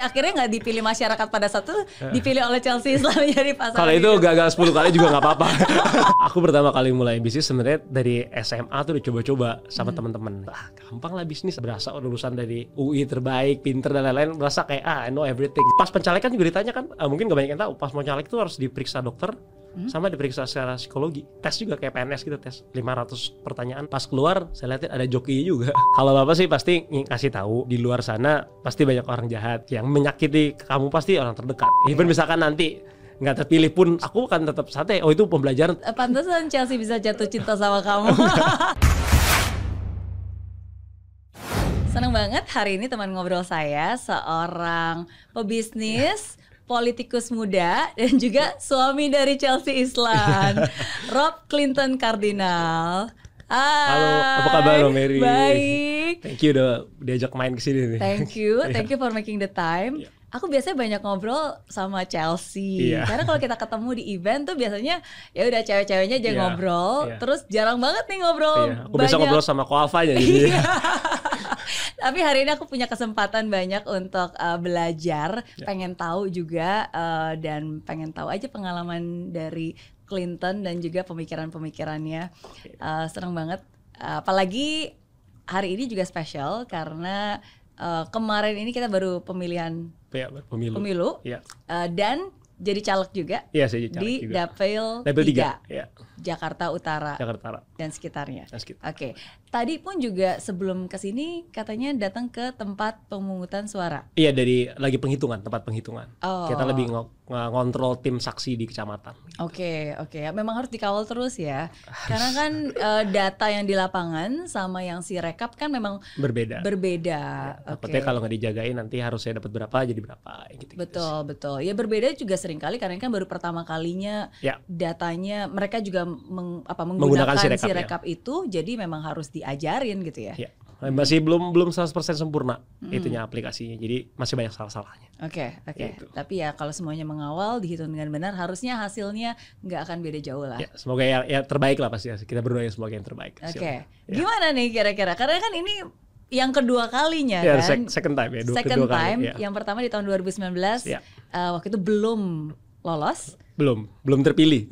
akhirnya nggak dipilih masyarakat pada saat itu, dipilih oleh Chelsea Islan menjadi pasangan. Kalau itu gagal 10 kali juga nggak apa-apa. Aku pertama kali mulai bisnis sebenarnya dari SMA tuh udah coba-coba sama teman-teman. Gampang lah bisnis, berasa lulusan dari UI terbaik, pinter dan lain-lain, berasa kayak I know everything. Pas pencalekan juga ditanya kan, mungkin gak banyak yang tahu. Pas mau caleg tuh harus diperiksa dokter. Sama diperiksa secara psikologi. Tes juga kayak PNS gitu, tes 500 pertanyaan. Pas keluar saya lihat ada joki juga. Kalau Bapak sih pasti ngasih tahu di luar sana pasti banyak orang jahat yang menyakiti kamu, pasti orang terdekat. Even misalkan nanti nggak terpilih pun aku kan tetap santai. Oh itu pembelajaran. Pantesan Chelsea bisa jatuh cinta sama kamu. Senang banget hari ini teman ngobrol saya seorang pebisnis, politikus muda dan juga suami dari Chelsea Islan, Rob Clinton Cardinal. Hai. Halo, apa kabar Mary? Baik. Thank you udah diajak main kesini nih. Thank you for making the time. Aku biasanya banyak ngobrol sama Chelsea, karena kalau kita ketemu di event tuh biasanya ya udah cewek-ceweknya aja ngobrol, terus jarang banget nih ngobrol. Aku biasa ngobrol sama Koalfanya jadi. Tapi hari ini aku punya kesempatan banyak untuk belajar, pengen tahu juga dan pengen tahu aja pengalaman dari Clinton dan juga pemikiran-pemikirannya. Senang banget, apalagi hari ini juga spesial karena kemarin ini kita baru pemilihan pemilu dan jadi caleg juga di Dapil 3 Jakarta Utara dan sekitarnya. Oke. Tadi pun juga sebelum kesini katanya datang ke tempat pemungutan suara. Iya, dari lagi tempat penghitungan. Kita lebih ngontrol tim saksi di kecamatan. Oke. Memang harus dikawal terus ya. Karena kan data yang di lapangan sama yang si rekap kan memang berbeda. Takutnya kalau nggak dijagain nanti harusnya dapat berapa jadi berapa gitu. Betul. Ya berbeda juga sering kali karena kan baru pertama kalinya datanya mereka juga menggunakan si rekap itu, jadi memang harus diajarin gitu ya. Masih belum 100% sempurna itunya aplikasinya, jadi masih banyak salah-salahnya. Oke. Gitu. Tapi ya kalau semuanya mengawal dihitung dengan benar, harusnya hasilnya nggak akan beda jauh lah. Semoga ya terbaik lah pasti. Kita berdoa semoga yang terbaik. Gimana nih kira-kira? Karena kan ini yang kedua kalinya kan. Second time ya. Second time. Yang pertama di tahun 2019 waktu itu belum lolos. Belum terpilih.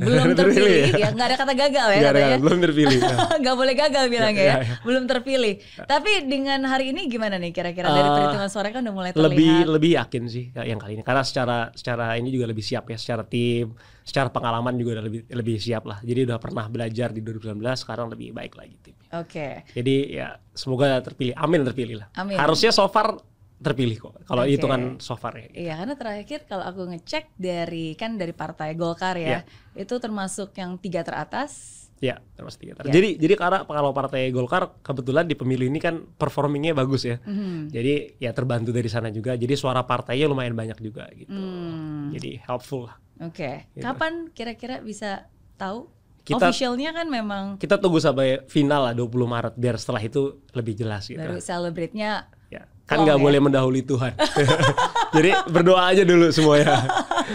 Ya nggak ada kata gagal ya katanya. Belum terpilih. Nggak boleh gagal bilangnya ya. Belum terpilih. Tapi dengan hari ini gimana nih kira-kira dari perhitungan suara kan udah mulai terlihat. Lebih yakin sih yang kali ini karena secara ini juga lebih siap ya, secara tim, secara pengalaman juga udah lebih siap lah. Jadi udah pernah belajar di 2019, sekarang lebih baik lagi tim. Jadi ya semoga terpilih. Amin terpilih lah. Amin. Harusnya so far terpilih kok kalau hitungan so far ya. Iya, karena terakhir kalau aku ngecek dari Partai Golkar ya, itu termasuk yang 3 teratas. Ya, termasuk 3 teratas. Jadi karena kalau Partai Golkar kebetulan di pemilu ini kan performingnya bagus ya. Jadi ya terbantu dari sana juga. Jadi suara partainya lumayan banyak juga gitu. Jadi helpful lah. Gitu. Kapan kira-kira bisa tahu? Officialnya kan memang kita tunggu sampai final lah 20 Maret biar setelah itu lebih jelas gitu. Baru celebrate-nya kan nggak boleh mendahului Tuhan. Jadi berdoa aja dulu semuanya.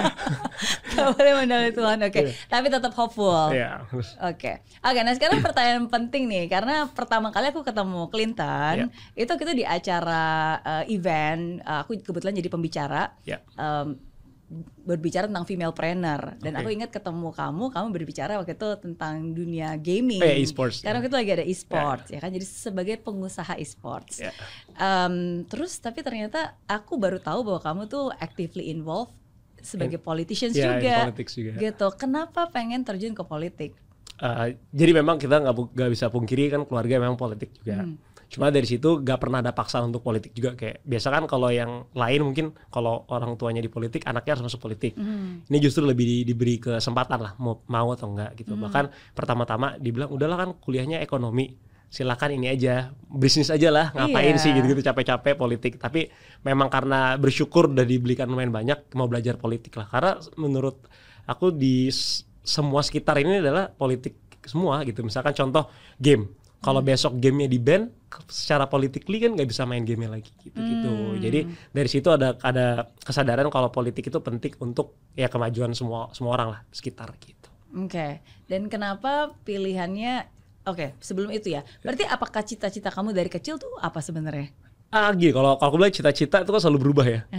Nggak boleh mendahului Tuhan, tapi tetap hopeful. Nah sekarang pertanyaan penting nih, karena pertama kali aku ketemu Clinton itu kita di acara event, aku kebetulan jadi pembicara. Berbicara tentang femalepreneur dan aku ingat ketemu kamu berbicara waktu itu tentang dunia gaming, e-sports. Karena waktu itu lagi ada e-sports ya kan, jadi sebagai pengusaha e-sports. Terus tapi ternyata aku baru tahu bahwa kamu tuh actively involved sebagai politicians juga. Gitu. Kenapa pengen terjun ke politik? Jadi memang kita nggak bisa pungkiri kan keluarga memang politik juga. Cuma dari situ gak pernah ada paksaan untuk politik juga. Kayak biasa kan kalau yang lain mungkin kalau orang tuanya di politik, anaknya harus masuk politik. Ini justru lebih diberi kesempatan lah mau atau enggak gitu. Bahkan pertama-tama dibilang udahlah kan kuliahnya ekonomi, silakan ini aja, bisnis aja lah, ngapain sih gitu-gitu capek-capek politik. Tapi memang karena bersyukur udah dibelikan lumayan banyak, mau belajar politik lah. Karena menurut aku di semua sekitar ini adalah politik semua gitu. Misalkan contoh game. Kalau besok gamenya di-ban, secara politically kan nggak bisa main gamenya lagi gitu. Jadi dari situ ada kesadaran kalau politik itu penting untuk ya kemajuan semua orang lah sekitar gitu. Dan kenapa pilihannya? Sebelum itu ya, berarti apakah cita-cita kamu dari kecil tuh apa sebenarnya? Gini, kalau aku bilang cita-cita itu kan selalu berubah ya.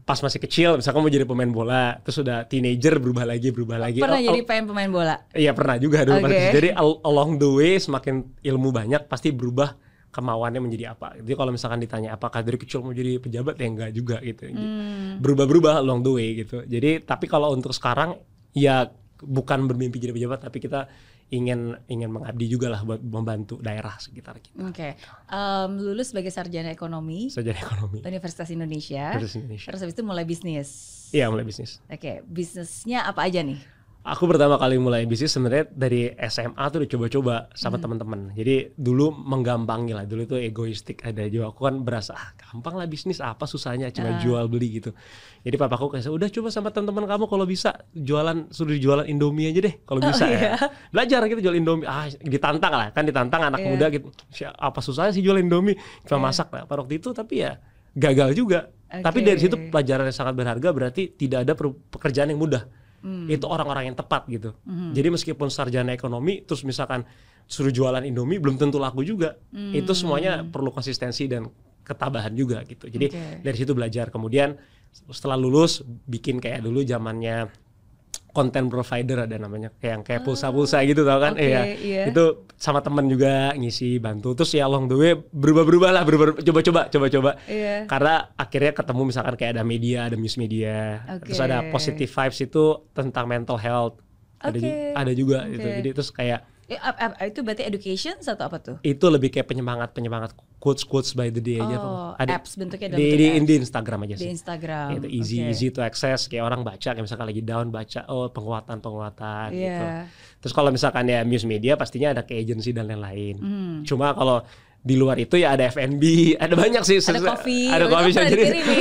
pas masih kecil misalkan mau jadi pemain bola, terus udah teenager berubah lagi. Pernah jadi pemain bola? Iya pernah juga dulu. Jadi along the way semakin ilmu banyak pasti berubah kemauannya menjadi apa. Jadi kalau misalkan ditanya apakah dari kecil mau jadi pejabat, ya enggak juga gitu. Berubah-berubah along the way gitu. Jadi tapi kalau untuk sekarang ya bukan bermimpi jadi pejabat, tapi kita ingin mengabdi juga lah buat membantu daerah sekitar kita. Oke. Lulus sebagai sarjana ekonomi. Universitas Indonesia. Terus habis itu mulai bisnis. Iya, mulai bisnis. Oke, bisnisnya apa aja nih? Aku pertama kali mulai bisnis sebenarnya dari SMA tuh udah coba-coba sama teman-teman. Jadi dulu menggampangi lah, dulu tuh egoistik ada juga. Aku kan berasa gampang lah bisnis, apa susahnya, cuma jual beli gitu. Jadi papaku kayak udah coba sama teman-teman kamu kalau bisa suruh jualan Indomie aja deh kalau bisa ya. Belajar gitu jual Indomie. Ditantang lah, kan ditantang anak muda gitu. Apa susahnya sih jual Indomie? Cuma masak lah pada waktu itu, tapi ya gagal juga. Tapi dari situ pelajaran yang sangat berharga, berarti tidak ada pekerjaan yang mudah. Itu orang-orang yang tepat gitu. Jadi meskipun sarjana ekonomi terus misalkan suruh jualan Indomie belum tentu laku juga. Itu semuanya perlu konsistensi dan ketabahan juga gitu. Jadi dari situ belajar. Kemudian setelah lulus bikin kayak dulu zamannya content provider ada namanya, kayak pulsa-pulsa gitu tau kan. Itu sama temen juga ngisi bantu. Terus ya along the way berubah lah, coba-coba. Karena akhirnya ketemu misalkan kayak ada media, ada news media. Terus ada positive vibes itu tentang mental health. Ada juga gitu. Jadi terus kayak itu berarti education atau apa tuh? Itu lebih kayak penyemangat quotes by the day aja. Ada apps bentuknya di Instagram aja sih. Di Instagram. Itu easy to access, kayak orang baca, kayak misalkan lagi down baca penguatan gitu. Terus kalau misalkan ya news media pastinya ada kayak agency dan lain-lain. Cuma kalau di luar itu ya ada F&B, ada banyak sih. Ada coffee shop.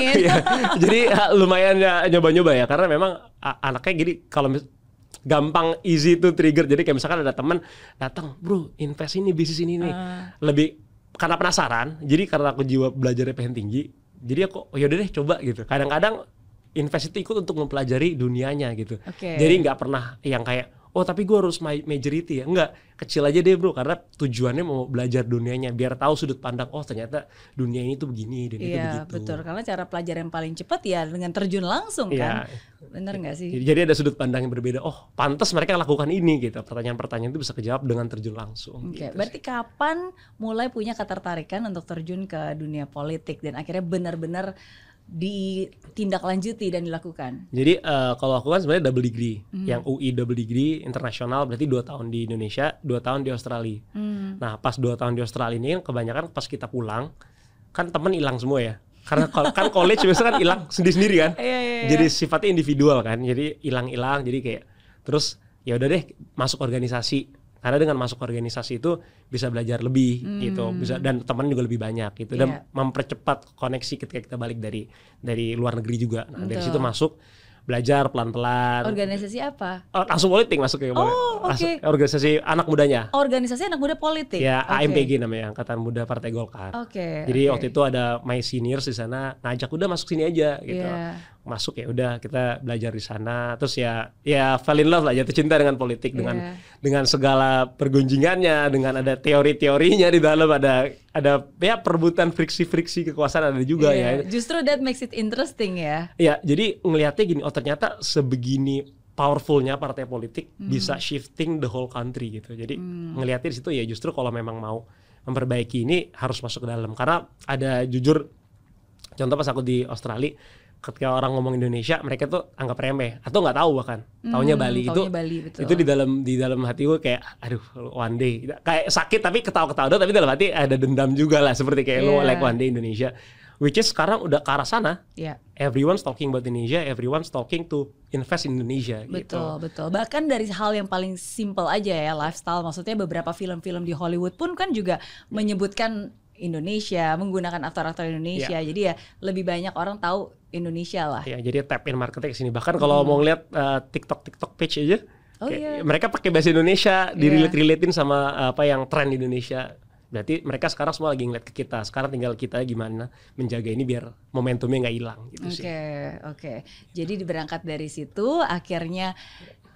Jadi lumayan ya nyoba-nyoba ya, karena memang anaknya gini kalau gampang easy to trigger. Jadi kayak misalkan ada teman datang, bro invest ini bisnis ini nih, lebih karena penasaran. Jadi karena aku jiwa belajarnya pengen tinggi, jadi aku yaudah deh coba gitu. Kadang-kadang invest itu ikut untuk mempelajari dunianya gitu. Jadi nggak pernah yang kayak tapi gue harus majority ya, enggak, kecil aja deh bro, karena tujuannya mau belajar dunianya biar tahu sudut pandang, ternyata dunia ini tuh begini dan itu begitu. Betul, karena cara pelajaran yang paling cepat ya dengan terjun langsung kan. Bener nggak sih? Jadi ada sudut pandang yang berbeda. Pantas mereka lakukan ini gitu. Pertanyaan-pertanyaan itu bisa kejawab dengan terjun langsung. Gitu berarti kapan mulai punya ketertarikan untuk terjun ke dunia politik dan akhirnya benar-benar ditindaklanjuti dan dilakukan? Jadi kalau aku kan sebenarnya double degree, yang UI double degree internasional, berarti 2 tahun di Indonesia, 2 tahun di Australia. Nah pas 2 tahun di Australia ini kebanyakan pas kita pulang kan temen hilang semua ya, karena kan college biasanya kan hilang sendiri-sendiri kan. Jadi sifatnya individual kan, jadi hilang-hilang, jadi kayak terus ya udah deh masuk organisasi. Karena dengan masuk organisasi itu bisa belajar lebih gitu, bisa, dan teman juga lebih banyak gitu, dan mempercepat koneksi ketika kita balik dari luar negeri juga. Nah dari situ masuk belajar pelan-pelan. Organisasi apa? Langsung politik masuk ya. Organisasi anak mudanya. Organisasi anak muda politik. Ya, AMPG namanya, Angkatan Muda Partai Golkar. Jadi waktu itu ada my seniors di sana ngajak udah masuk sini aja gitu. Masuk ya udah kita belajar di sana. Terus ya fall in love lah, jatuh cinta dengan politik, dengan segala pergunjingannya, dengan ada teori-teorinya di dalam, ada ya perebutan friksi-friksi kekuasaan ada juga ya. Justru that makes it interesting ya. Ya, jadi ngelihatnya gini, ternyata sebegini powerfulnya partai politik bisa shifting the whole country gitu. Jadi ngelihatnya di situ ya justru kalau memang mau memperbaiki ini harus masuk ke dalam. Karena ada jujur, contoh pas aku di Australia, ketika orang ngomong Indonesia mereka tuh anggap remeh atau nggak tahu, bahkan taunya Bali. Itu di dalam hati gue kayak aduh one day kayak sakit, tapi ketawa-ketawa tapi dalam hati ada dendam juga lah, seperti kayak lo like one day Indonesia, which is sekarang udah ke arah sana. Everyone's talking about Indonesia, everyone's talking to invest in Indonesia. Betul. Bahkan dari hal yang paling simple aja ya, lifestyle, maksudnya beberapa film-film di Hollywood pun kan juga menyebutkan Indonesia, menggunakan aktor-aktor Indonesia. Jadi ya lebih banyak orang tahu Indonesia lah. Ya, jadi tap in marketing sini. Bahkan kalau mau ngeliat TikTok page aja, mereka pakai bahasa Indonesia, direlate-relatein sama apa yang tren di Indonesia. Berarti mereka sekarang semua lagi ngeliat ke kita. Sekarang tinggal kita gimana menjaga ini biar momentumnya nggak hilang gitu sih. Oke. Jadi berangkat dari situ akhirnya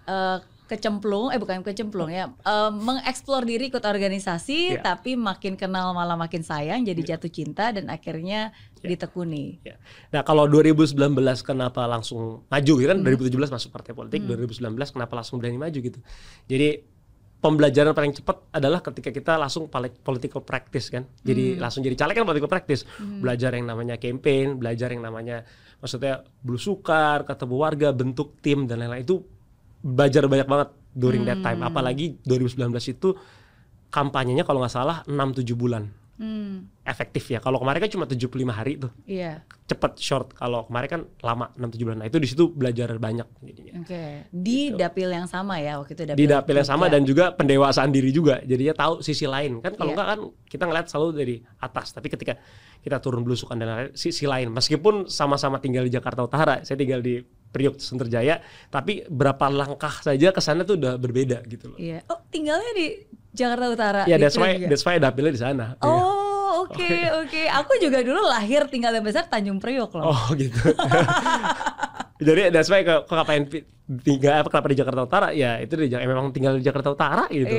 bukan kecemplung ya, mengeksplor diri ikut organisasi, tapi makin kenal malah makin sayang, jadi jatuh cinta dan akhirnya ditekuni. Nah kalau 2019 kenapa langsung maju gitu kan, 2017 masuk partai politik, 2019 kenapa langsung berani maju gitu. Jadi pembelajaran paling cepat adalah ketika kita langsung political practice kan. Jadi langsung jadi caleg kan political practice. Belajar yang namanya campaign, belajar yang namanya maksudnya belusukar, ketemu warga, bentuk tim dan lain-lain, itu belajar banyak banget during that time. Apalagi 2019 itu kampanyenya kalau nggak salah 6-7 bulan. Efektif ya. Kalau kemarin kan cuma 75 hari tuh. Cepet short. Kalau kemarin kan lama 6-7 bulan. Nah itu di situ belajar banyak jadinya. Di dapil yang sama ya waktu itu. Di dapil yang sama dan juga pendewasaan diri juga. Jadinya tahu sisi lain kan. Kalau enggak kan kita ngeliat selalu dari atas. Tapi ketika kita turun belusukan dan lain-lain, sisi lain. Meskipun sama-sama tinggal di Jakarta Utara, saya tinggal di Priok Sunterjaya, tapi berapa langkah saja ke sana tuh udah berbeda gitu loh. Oh, tinggalnya di Jakarta Utara. Ya, that's why dapilnya di sana. Oh, oke. Aku juga dulu lahir tinggal dan besar Tanjung Priok loh. Oh, gitu. Jadi that's why kenapa di Jakarta Utara ya itu memang tinggal di Jakarta Utara gitu.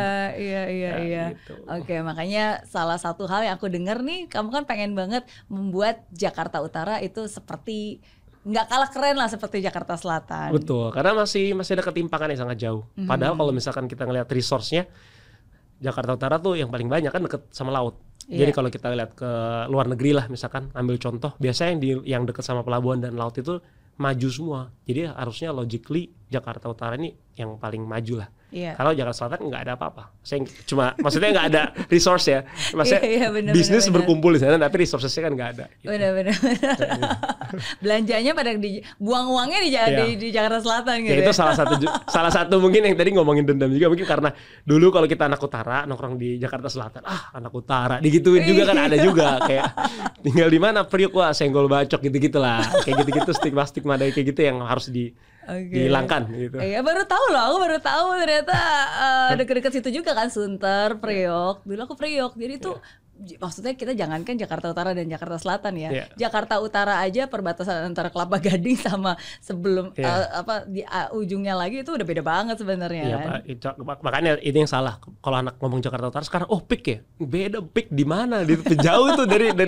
Iya. Gitu. Oke, makanya salah satu hal yang aku dengar nih, kamu kan pengen banget membuat Jakarta Utara itu seperti nggak kalah keren lah seperti Jakarta Selatan. Betul, karena masih ada ketimpangan yang sangat jauh. Padahal kalau misalkan kita ngelihat resource-nya, Jakarta Utara tuh yang paling banyak kan deket sama laut. Jadi kalau kita lihat ke luar negeri lah, misalkan ambil contoh, biasanya yang deket sama pelabuhan dan laut itu maju semua. Jadi harusnya logically Jakarta Utara ini yang paling maju lah. Kalau Jakarta Selatan nggak ada apa-apa. Maksudnya nggak ada resource ya. Maksudnya bisnis berkumpul di sana, tapi resourcesnya kan nggak ada. Gitu. Benar. Belanjanya pada buang uangnya di Jakarta Selatan gitu. Ya itu salah satu mungkin yang tadi ngomongin dendam juga, mungkin karena dulu kalau kita anak utara nongkrong di Jakarta Selatan, anak utara digituin juga kan, ada juga kayak tinggal di mana Priok, wah senggol bacok gitu-gitulah. Kayak gitu-gitu stigma dari kayak gitu yang harus dihilangkan gitu. Baru tahu ternyata deket-deket situ juga kan, Sunter, Priok. Dulu aku Priok, jadi tuh maksudnya kita jangankan Jakarta Utara dan Jakarta Selatan ya. Jakarta Utara aja perbatasan antara Kelapa Gading sama sebelum di ujungnya lagi itu udah beda banget sebenarnya. Makanya ini yang salah. Kalau anak ngomong Jakarta Utara sekarang, PIK ya. Beda, PIK di mana? Jauh tuh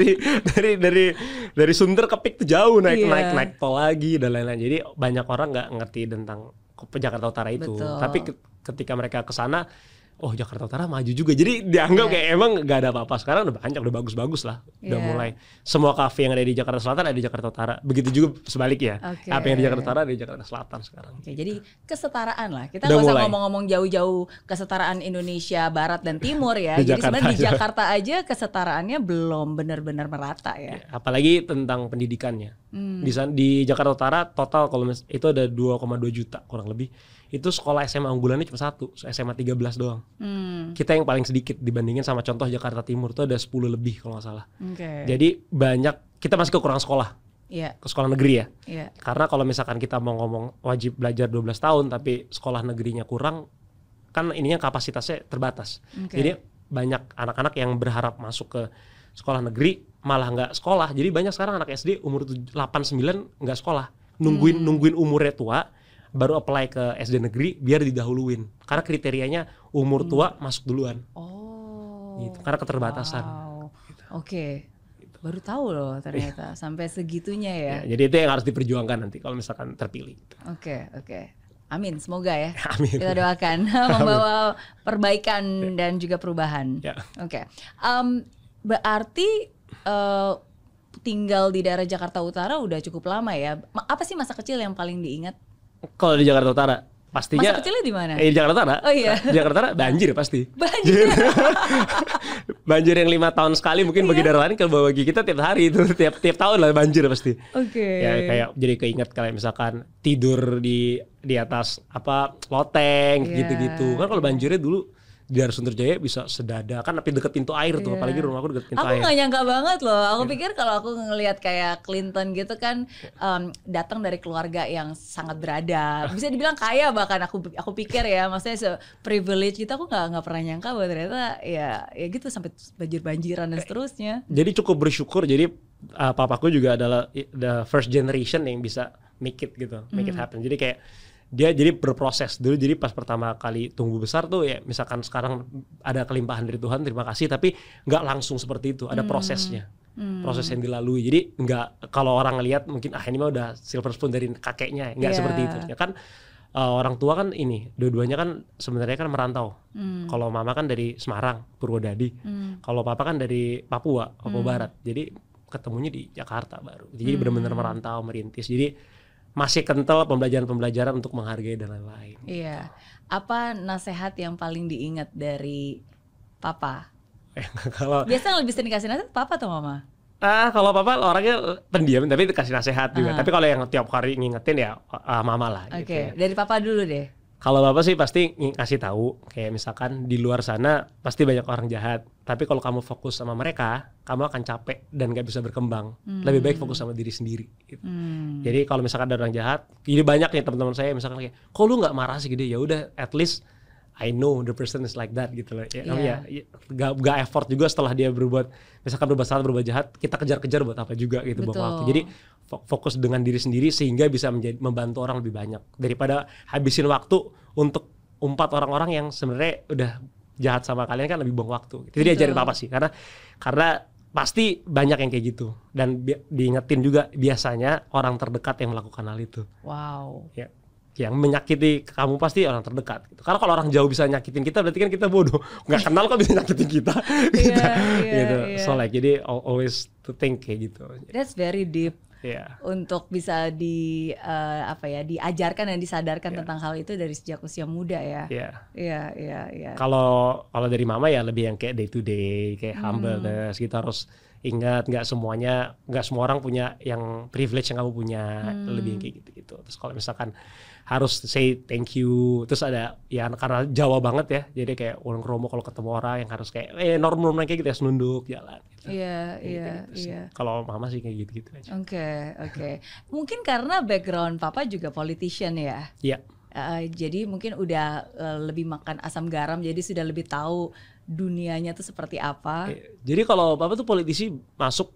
dari Sunter ke PIK tuh jauh, naik tol lagi dan lain-lain. Jadi banyak orang nggak ngerti tentang Jakarta Utara itu. Betul. Tapi ketika mereka ke sana, Jakarta Utara maju juga. Jadi dianggap kayak emang gak ada apa-apa. Sekarang udah banyak, udah bagus-bagus lah. Udah mulai semua kafe yang ada di Jakarta Selatan ada di Jakarta Utara. Begitu juga sebaliknya. Apa yang di Jakarta Utara ada di Jakarta Selatan sekarang. Jadi kesetaraan lah. Kita gak usah ngomong-ngomong jauh-jauh kesetaraan Indonesia Barat dan Timur ya. Jadi sebenarnya di Jakarta aja kesetaraannya belum benar-benar merata ya. Apalagi tentang pendidikannya. Di Jakarta Utara total kalau itu ada 2,2 juta kurang lebih. Itu sekolah SMA unggulannya cuma 1, SMA 13 doang. Kita yang paling sedikit dibandingin sama contoh Jakarta Timur tuh ada 10 lebih kalau nggak salah. Jadi banyak, kita masih kekurangan sekolah. Ke sekolah negeri ya. Karena kalau misalkan kita mau ngomong wajib belajar 12 tahun tapi sekolah negerinya kurang, kan ininya kapasitasnya terbatas. Jadi banyak anak-anak yang berharap masuk ke sekolah negeri malah nggak sekolah. Jadi banyak sekarang anak SD umur 8-9 nggak sekolah. Nungguin umurnya tua baru apply ke SD negeri biar didahuluin. Karena kriterianya umur tua masuk duluan. Gitu. Karena keterbatasan. Gitu. Gitu. Baru tahu loh ternyata sampai segitunya ya. Jadi itu yang harus diperjuangkan nanti kalau misalkan terpilih. Oke. Amin, semoga ya. Amin. Kita doakan membawa perbaikan dan juga perubahan. Berarti tinggal di daerah Jakarta Utara udah cukup lama ya. Apa sih masa kecil yang paling diingat? Kalau di Jakarta Utara pastinya. Masa kecilnya di mana? Di Jakarta Utara. Oh iya. Di Jakarta Utara banjir pasti. Banjir yang 5 tahun sekali mungkin bagi daerah lain, kalau bagi kita tiap hari itu tiap tahun lah banjir pasti. Ya kayak jadi keinget kayak misalkan tidur di atas loteng gitu-gitu. Kan kalau banjirnya dulu di daerah Sunterjaya bisa sedada, kan tapi deket pintu air tuh, apalagi rumahku deket pintu air. Aku gak nyangka banget loh, aku pikir kalau aku ngelihat kayak Clinton gitu kan datang dari keluarga yang sangat beradab, bisa dibilang kaya bahkan aku pikir ya, maksudnya privilege gitu, aku nggak pernah nyangka bahwa ternyata ya gitu sampai banjir-banjiran dan seterusnya. Jadi cukup bersyukur, jadi papaku juga adalah the first generation yang bisa make it gitu, make it happen. Jadi kayak dia jadi berproses dulu. Jadi pas pertama kali tumbuh besar tuh ya misalkan sekarang ada kelimpahan dari Tuhan, terima kasih, tapi nggak langsung seperti itu, ada prosesnya. Proses yang dilalui. Jadi nggak, kalau orang ngelihat mungkin ini mah udah silver spoon dari kakeknya, nggak seperti itu. Ya kan orang tua kan ini dua-duanya kan sebenarnya kan merantau. Kalau mama kan dari Semarang, Purwodadi. Kalau papa kan dari Papua Barat. Jadi ketemunya di Jakarta baru. Jadi benar-benar merantau, merintis. Jadi masih kental pembelajaran-pembelajaran untuk menghargai dan lain-lain. Iya. Apa nasihat yang paling diingat dari papa? Kalau biasanya lebih sering kasih nasihat papa atau mama? Kalau papa orangnya pendiam tapi kasih nasihat juga. Tapi kalau yang tiap hari ngingetin ya mama lah. Oke, gitu ya. Dari papa dulu deh. Kalau bapak sih pasti ngasih tahu kayak misalkan di luar sana pasti banyak orang jahat. Tapi kalau kamu fokus sama mereka, kamu akan capek dan gak bisa berkembang. Lebih baik fokus sama diri sendiri. Gitu. Jadi kalau misalkan ada orang jahat, ini banyak nih teman-teman saya misalkan kayak, kok lu nggak marah sih gede? Ya udah, at least I know the person is like that gitu loh. Ya, gak effort juga setelah dia berbuat, misalkan berbuat salah, berbuat jahat, kita kejar-kejar buat apa juga gitu. Buang waktu. Jadi fokus dengan diri sendiri sehingga bisa membantu orang lebih banyak daripada habisin waktu untuk umpat orang-orang yang sebenarnya udah jahat sama kalian, kan lebih buang waktu. Itu diajarin papa sih, karena pasti banyak yang kayak gitu, dan diingetin juga biasanya orang terdekat yang melakukan hal itu. Wow. Ya. Yang menyakiti kamu pasti orang terdekat gitu. Karena kalau orang jauh bisa nyakitin kita, berarti kan kita bodoh, nggak kenal kok bisa nyakitin kita. Gitu. So like, jadi always to think kayak gitu. That's very deep. Yeah. Untuk bisa diajarkan dan disadarkan tentang hal itu dari sejak usia muda ya. Iya. Kalau dari mama ya lebih yang kayak day to day, kayak humbleness. Kita harus ingat nggak semua orang punya yang privilege yang kamu punya, lebih yang kayak gitu. Terus kalau misalkan harus say thank you, terus ada ya karena Jawa banget ya, jadi kayak ulang kromo kalau ketemu orang yang harus kayak normal kayak gitu ya, senunduk jalan. Gitu. Iya. Kalau mama sih kayak gitu aja. Oke. Mungkin karena background papa juga politician ya. Iya. Jadi mungkin udah lebih makan asam garam, jadi sudah lebih tahu dunianya tuh seperti apa. Jadi kalau papa tuh politisi masuk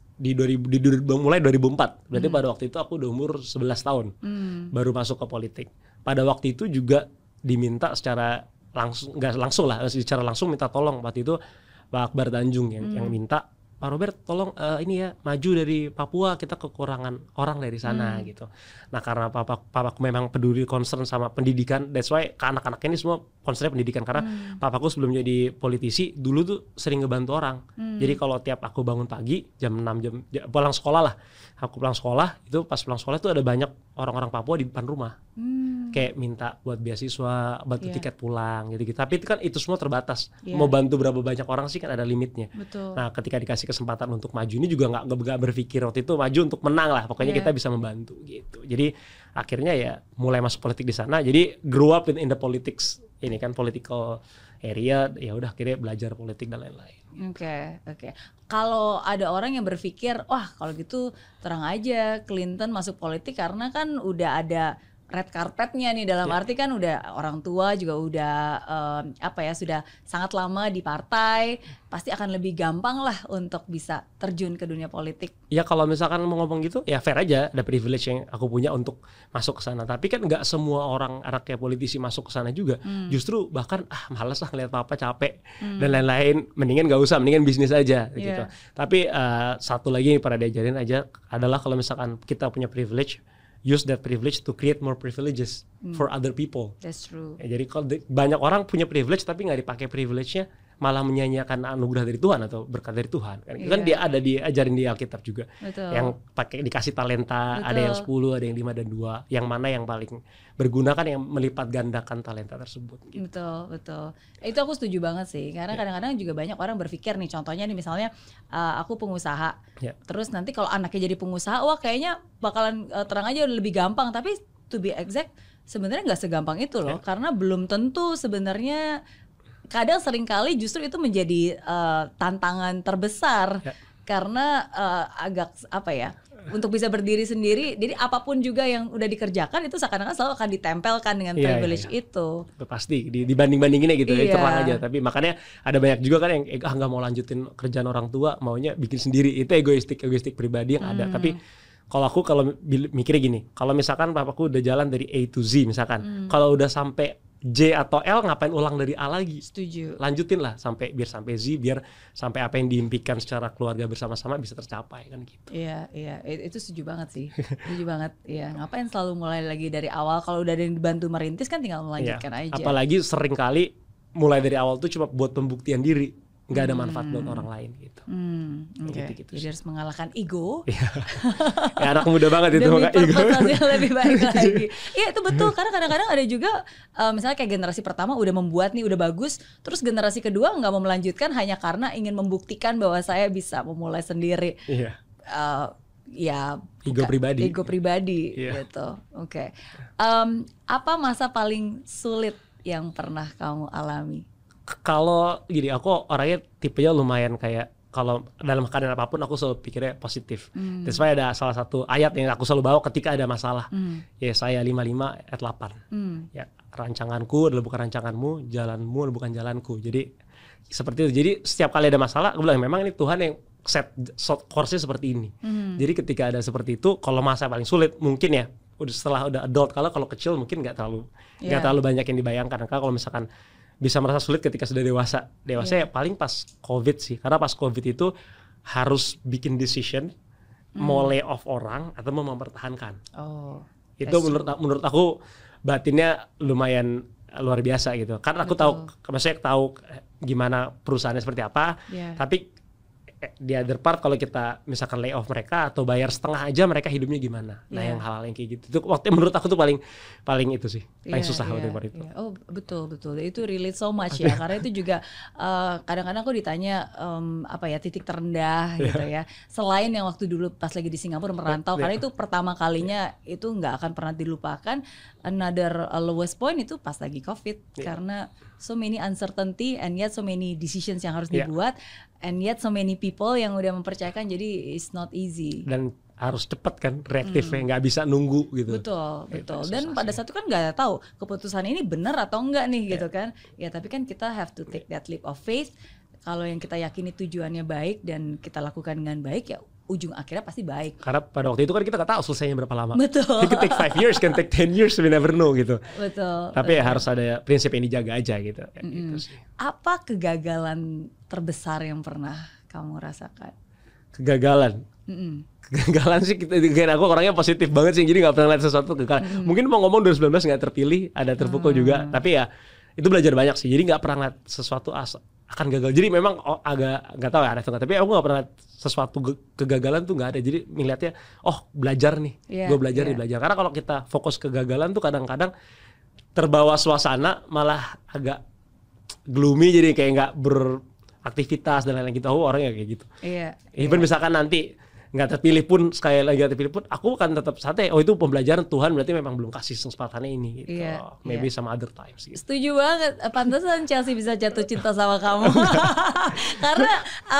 mulai 2004. Berarti pada waktu itu aku udah umur 11 tahun. Baru masuk ke politik. Pada waktu itu juga diminta secara langsung, enggak langsung lah, secara langsung minta tolong. Waktu itu Pak Akbar Tanjung yang minta, Pak Robert tolong ini ya, maju dari Papua, kita kekurangan orang dari sana gitu. Nah karena papaku memang peduli, concern sama pendidikan, that's why ke anak-anak ini semua concernnya pendidikan. Karena papaku sebelum jadi politisi dulu tuh sering ngebantu orang. Jadi kalau tiap aku bangun pagi jam 6 pulang sekolah lah, aku pulang sekolah itu, pas pulang sekolah itu ada banyak orang-orang Papua di depan rumah. Kayak minta buat beasiswa, bantu tiket pulang gitu-gitu. Tapi itu kan itu semua terbatas. Mau bantu berapa banyak orang sih kan ada limitnya. Betul. Nah ketika dikasih kesempatan untuk maju ini juga nggak berpikir waktu itu maju untuk menang lah. Pokoknya kita bisa membantu gitu. Jadi akhirnya ya mulai masuk politik di sana. Jadi grew up in the politics, ini kan political area. Ya udah akhirnya belajar politik dan lain-lain. Oke. Kalau ada orang yang berpikir, wah kalau gitu terang aja Clinton masuk politik karena kan udah ada red carpetnya nih, dalam arti kan udah orang tua juga udah sudah sangat lama di partai, pasti akan lebih gampang lah untuk bisa terjun ke dunia politik. Ya kalau misalkan mau ngomong gitu ya fair aja, ada privilege yang aku punya untuk masuk ke sana. Tapi kan nggak semua orang anaknya politisi masuk ke sana juga. Justru bahkan males lah ngeliat papa capek dan lain-lain, mendingan nggak usah, mendingan bisnis aja gitu. Tapi satu lagi yang pada diajarin aja adalah kalau misalkan kita punya privilege, use that privilege to create more privileges for other people. That's true. Ya, jadi kalau banyak orang punya privilege tapi nggak dipakai privilege-nya, malah menyanyiakan anugerah dari Tuhan atau berkat dari Tuhan. Kan dia ada diajarin di Alkitab juga. Betul. Yang pakai dikasih talenta, ada yang 10, ada yang 5 dan 2. Yang mana yang paling berguna kan yang melipat gandakan talenta tersebut. Gitu. Betul. Itu aku setuju banget sih. Karena kadang-kadang juga banyak orang berpikir nih, contohnya nih misalnya aku pengusaha. Terus nanti kalau anaknya jadi pengusaha, wah kayaknya bakalan terang aja lebih gampang. Tapi to be exact, sebenarnya nggak segampang itu loh. Karena belum tentu sebenarnya. Kadang seringkali justru itu menjadi tantangan terbesar karena agak untuk bisa berdiri sendiri. Jadi apapun juga yang udah dikerjakan itu seakan-akan selalu akan ditempelkan dengan privilege itu. Pasti dibanding-bandinginnya gitu ya, terang aja. Tapi makanya ada banyak juga kan yang nggak mau lanjutin kerjaan orang tua, maunya bikin sendiri. Itu egoistik pribadi yang ada. Tapi Kalau aku mikirnya gini, kalau misalkan papaku udah jalan dari A to Z misalkan, kalau udah sampai J atau L ngapain ulang dari A lagi? Setuju. Lanjutin lah sampai Z, biar sampai apa yang diimpikan secara keluarga bersama-sama bisa tercapai kan gitu. Iya, itu setuju banget sih. Setuju banget. Iya, ngapain selalu mulai lagi dari awal, kalau udah ada yang dibantu merintis kan tinggal melanjutkan aja. Apalagi sering kali mulai dari awal tuh cuma buat pembuktian diri, nggak ada manfaat buat orang lain gitu. Gitu. Jadi harus mengalahkan ego. Ya, anak muda banget itu demi ego. purpose yang lebih baik lagi. Iya itu betul, karena kadang-kadang ada juga misalnya kayak generasi pertama udah membuat nih, udah bagus, terus generasi kedua nggak mau melanjutkan hanya karena ingin membuktikan bahwa saya bisa memulai sendiri. Iya. Ya Ego pribadi gitu. Oke. Apa masa paling sulit yang pernah kamu alami? Kalau gini, aku orangnya tipenya lumayan kayak kalau dalam keadaan apapun aku selalu pikirnya positif. That's why ada salah satu ayat yang aku selalu bawa ketika ada masalah. Yesaya 55 ayat 8. Ya, rancanganku adalah bukan rancanganmu, jalanmu adalah bukan jalanku. Jadi seperti itu. Jadi setiap kali ada masalah, aku bilang memang ini Tuhan yang set course-nya seperti ini. Jadi ketika ada seperti itu, kalau masa paling sulit mungkin ya setelah udah adult, kalau kecil mungkin nggak terlalu banyak yang dibayangkan. Kalau misalkan bisa merasa sulit ketika sudah dewasa ya paling pas COVID sih, karena pas COVID itu harus bikin decision mau lay off orang atau mau mempertahankan. Itu menurut aku batinnya lumayan luar biasa gitu, karena aku tahu gimana perusahaannya seperti apa, tapi di other part kalau kita misalkan lay off mereka atau bayar setengah aja, mereka hidupnya gimana? Nah yang hal-hal yang kayak gitu itu waktu menurut aku tuh paling itu sih paling susah daripada itu. Oh betul itu relate so much ya, karena itu juga kadang-kadang aku ditanya titik terendah gitu ya. Selain yang waktu dulu pas lagi di Singapura merantau, karena itu pertama kalinya itu nggak akan pernah dilupakan. Another lowest point itu pas lagi COVID, karena so many uncertainty and yet so many decisions yang harus dibuat. And yet so many people yang udah mempercayakan, jadi it's not easy. Dan harus cepat kan reaktifnya, nggak bisa nunggu gitu. Betul. Dan pada saat itu kan nggak tahu keputusan ini benar atau enggak nih gitu kan. Ya tapi kan kita have to take that leap of faith. Kalau yang kita yakini tujuannya baik dan kita lakukan dengan baik, ya ujung akhirnya pasti baik. Karena pada waktu itu kan kita nggak tahu selesainya berapa lama. Betul. It could take 5 years, can take 10 years, we never know gitu. Betul. Tapi ya harus ada prinsip yang dijaga aja gitu. Gitu sih. Apa kegagalan terbesar yang pernah kamu rasakan? Kegagalan sih, aku orangnya positif banget sih, jadi nggak pernah lihat sesuatu kegagalan. Mungkin mau ngomong 2019 nggak terpilih, ada terpukul juga, tapi ya itu belajar banyak sih. Jadi nggak pernah lihat sesuatu akan gagal. Jadi memang agak nggak tahu ya ada atau nggak, tapi aku nggak pernah sesuatu kegagalan tuh nggak ada. Jadi ngelihatnya belajar nih, gue belajar. Karena kalau kita fokus kegagalan tuh kadang-kadang terbawa suasana malah agak gloomy, jadi kayak nggak beraktivitas dan lain-lain gitu. Orangnya kayak gitu. Even misalkan nanti nggak terpilih pun, sekali lagi nggak terpilih pun, aku kan tetap santai. Itu pembelajaran Tuhan, berarti memang belum kasih kesempatannya ini gitu. Maybe some other times gitu. Setuju banget. Pantesan Chelsea bisa jatuh cinta sama kamu. Karena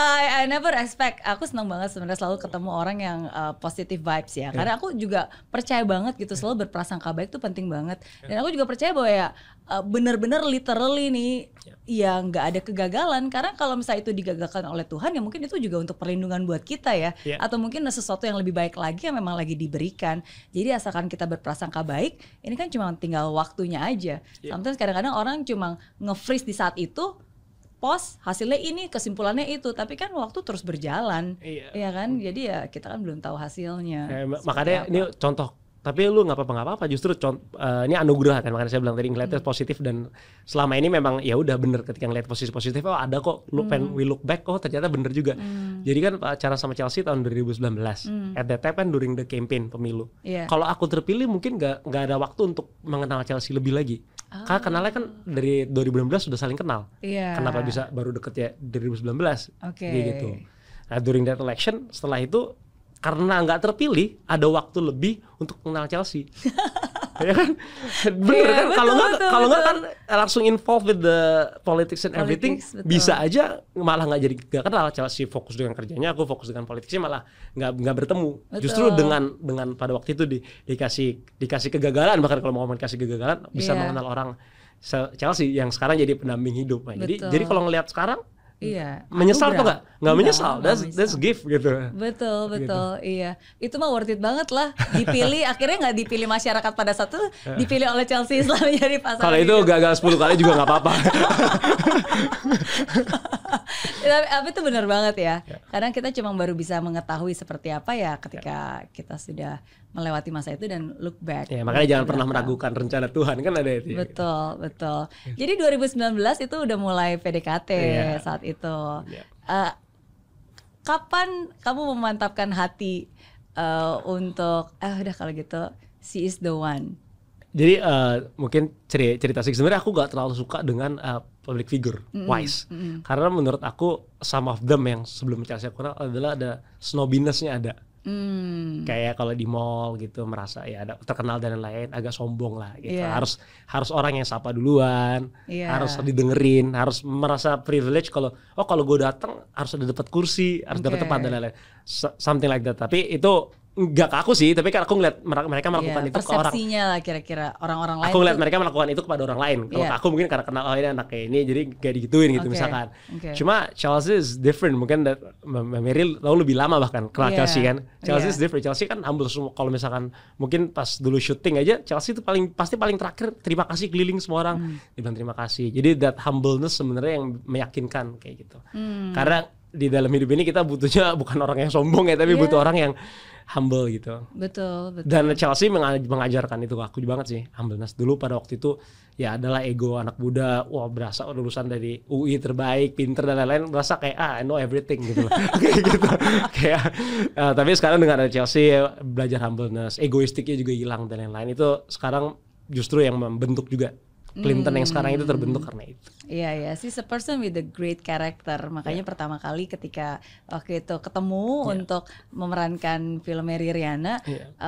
I never expect. Aku senang banget sebenarnya selalu ketemu orang yang positive vibes ya. Karena aku juga percaya banget gitu, selalu berprasangka baik itu penting banget. Dan aku juga percaya bahwa ya benar-benar literally nih ya nggak ada kegagalan. Karena kalau misalnya itu digagalkan oleh Tuhan, ya mungkin itu juga untuk perlindungan buat kita ya. Atau mungkin sesuatu yang lebih baik lagi yang memang lagi diberikan. Jadi asalkan kita berprasangka baik, ini kan cuma tinggal waktunya aja. Sometimes kadang-kadang orang cuma nge-freeze di saat itu, post hasilnya ini, kesimpulannya itu, tapi kan waktu terus berjalan, ya kan? Jadi ya kita kan belum tahu hasilnya. Makanya ini contoh. Tapi lu nggak apa-apa, justru ini anugerah kan, makanya saya bilang tadi ngeliatnya positif, dan selama ini memang ya udah bener ketika ngeliat positif ada kok, we look back, ternyata bener juga. Jadi kan acara sama Chelsea tahun 2019, at that time kan during the campaign pemilu. Kalau aku terpilih mungkin nggak ada waktu untuk mengenal Chelsea lebih lagi. Karena kenalnya kan dari 2016 sudah saling kenal. Kenapa bisa baru deket ya 2019? Gitu. Nah during that election, setelah itu karena nggak terpilih, ada waktu lebih untuk mengenal Chelsea. Ya kan? Bener kan? Kalau nggak kan langsung involved with the politics and everything, bisa aja malah nggak kenal. Chelsea fokus dengan kerjanya, aku fokus dengan politiknya, malah nggak bertemu. Justru dengan pada waktu itu dikasih kegagalan, bahkan kalau mau ngomong dikasih kegagalan, bisa mengenal orang Chelsea yang sekarang jadi pendamping hidup. Nah, jadi kalau ngelihat sekarang Iya. Menyesal tuh nggak menyesal. Enggak That's gift gitu. Betul, iya. Itu mah worth it banget lah. Dipilih, akhirnya nggak dipilih masyarakat pada saat itu, dipilih oleh Chelsea Islan menjadi pasangan. Kalau itu gagal 10 kali juga nggak apa-apa. Tapi itu benar banget ya. Kadang kita cuma baru bisa mengetahui seperti apa ya ketika kita sudah melewati masa itu dan look back. Ya, makanya jangan pernah meragukan rencana Tuhan, kan ada itu. Betul. Jadi 2019 itu udah mulai PDKT saat itu. Kapan kamu memantapkan hati untuk udah kalau gitu she is the one? Jadi mungkin cerita sih, sebenarnya aku gak terlalu suka dengan public figure wise, karena menurut aku some of them yang sebelum Chelsea aku kenal adalah ada snobbiness-nya ada. Kayak kalau di mall gitu merasa ya ada terkenal dan lain-lain, agak sombong lah gitu. Harus orang yang sapa duluan, harus didengerin, harus merasa privilege kalau gue datang harus ada dapat kursi, harus dapat tempat dan lain-lain, something like that. Tapi itu nggak ke aku sih, tapi kan aku ngeliat mereka melakukan itu ke orang. Persepsinya lah kira-kira orang-orang lain. Aku ngeliat mereka melakukan itu kepada orang lain. Kalau ke aku mungkin karena kenal ini anak kayak ini, jadi kayak digituin gitu misalkan. Cuma Chelsea is different, mungkin Meryl tahu lebih lama bahkan kenal Chelsea kan. Chelsea is different. Chelsea kan humble semua. Kalau misalkan mungkin pas dulu syuting aja, Chelsea itu pasti paling terakhir terima kasih keliling semua orang, dibilang terima kasih. Jadi that humbleness sebenarnya yang meyakinkan kayak gitu. Karena di dalam hidup ini kita butuhnya bukan orang yang sombong ya, tapi butuh orang yang humble gitu. Betul. Dan Chelsea mengajarkan itu ke aku banget sih, humbleness. Dulu pada waktu itu ya adalah ego anak muda, wah berasa lulusan dari UI terbaik, pinter dan lain-lain, berasa kayak I know everything gitu loh. Kayak gitu. Kayak tapi sekarang dengan ada Chelsea belajar humbleness, egoistiknya juga hilang dan lain-lain. Itu sekarang justru yang membentuk juga. Clinton yang sekarang itu terbentuk karena itu. Iya, she's a person with a great character. Makanya pertama kali ketika waktu itu ketemu untuk memerankan film Mary Riana,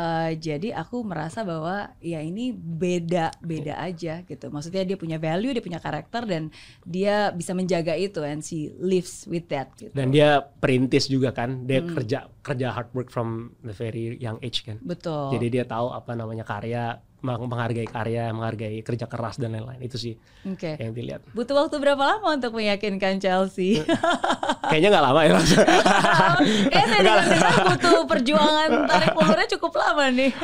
jadi aku merasa bahwa ya ini beda aja gitu. Maksudnya dia punya value, dia punya karakter dan dia bisa menjaga itu, and she lives with that. Gitu. Dan dia perintis juga kan, dia kerja hard work from the very young age kan. Betul. Jadi dia tahu apa namanya karya, menghargai karya, menghargai kerja keras dan lain-lain. Itu sih yang dilihat. Butuh waktu berapa lama untuk meyakinkan Chelsea? Kayaknya nggak lama ya. Kayaknya saya dengar butuh perjuangan tarik ulurnya cukup lama nih.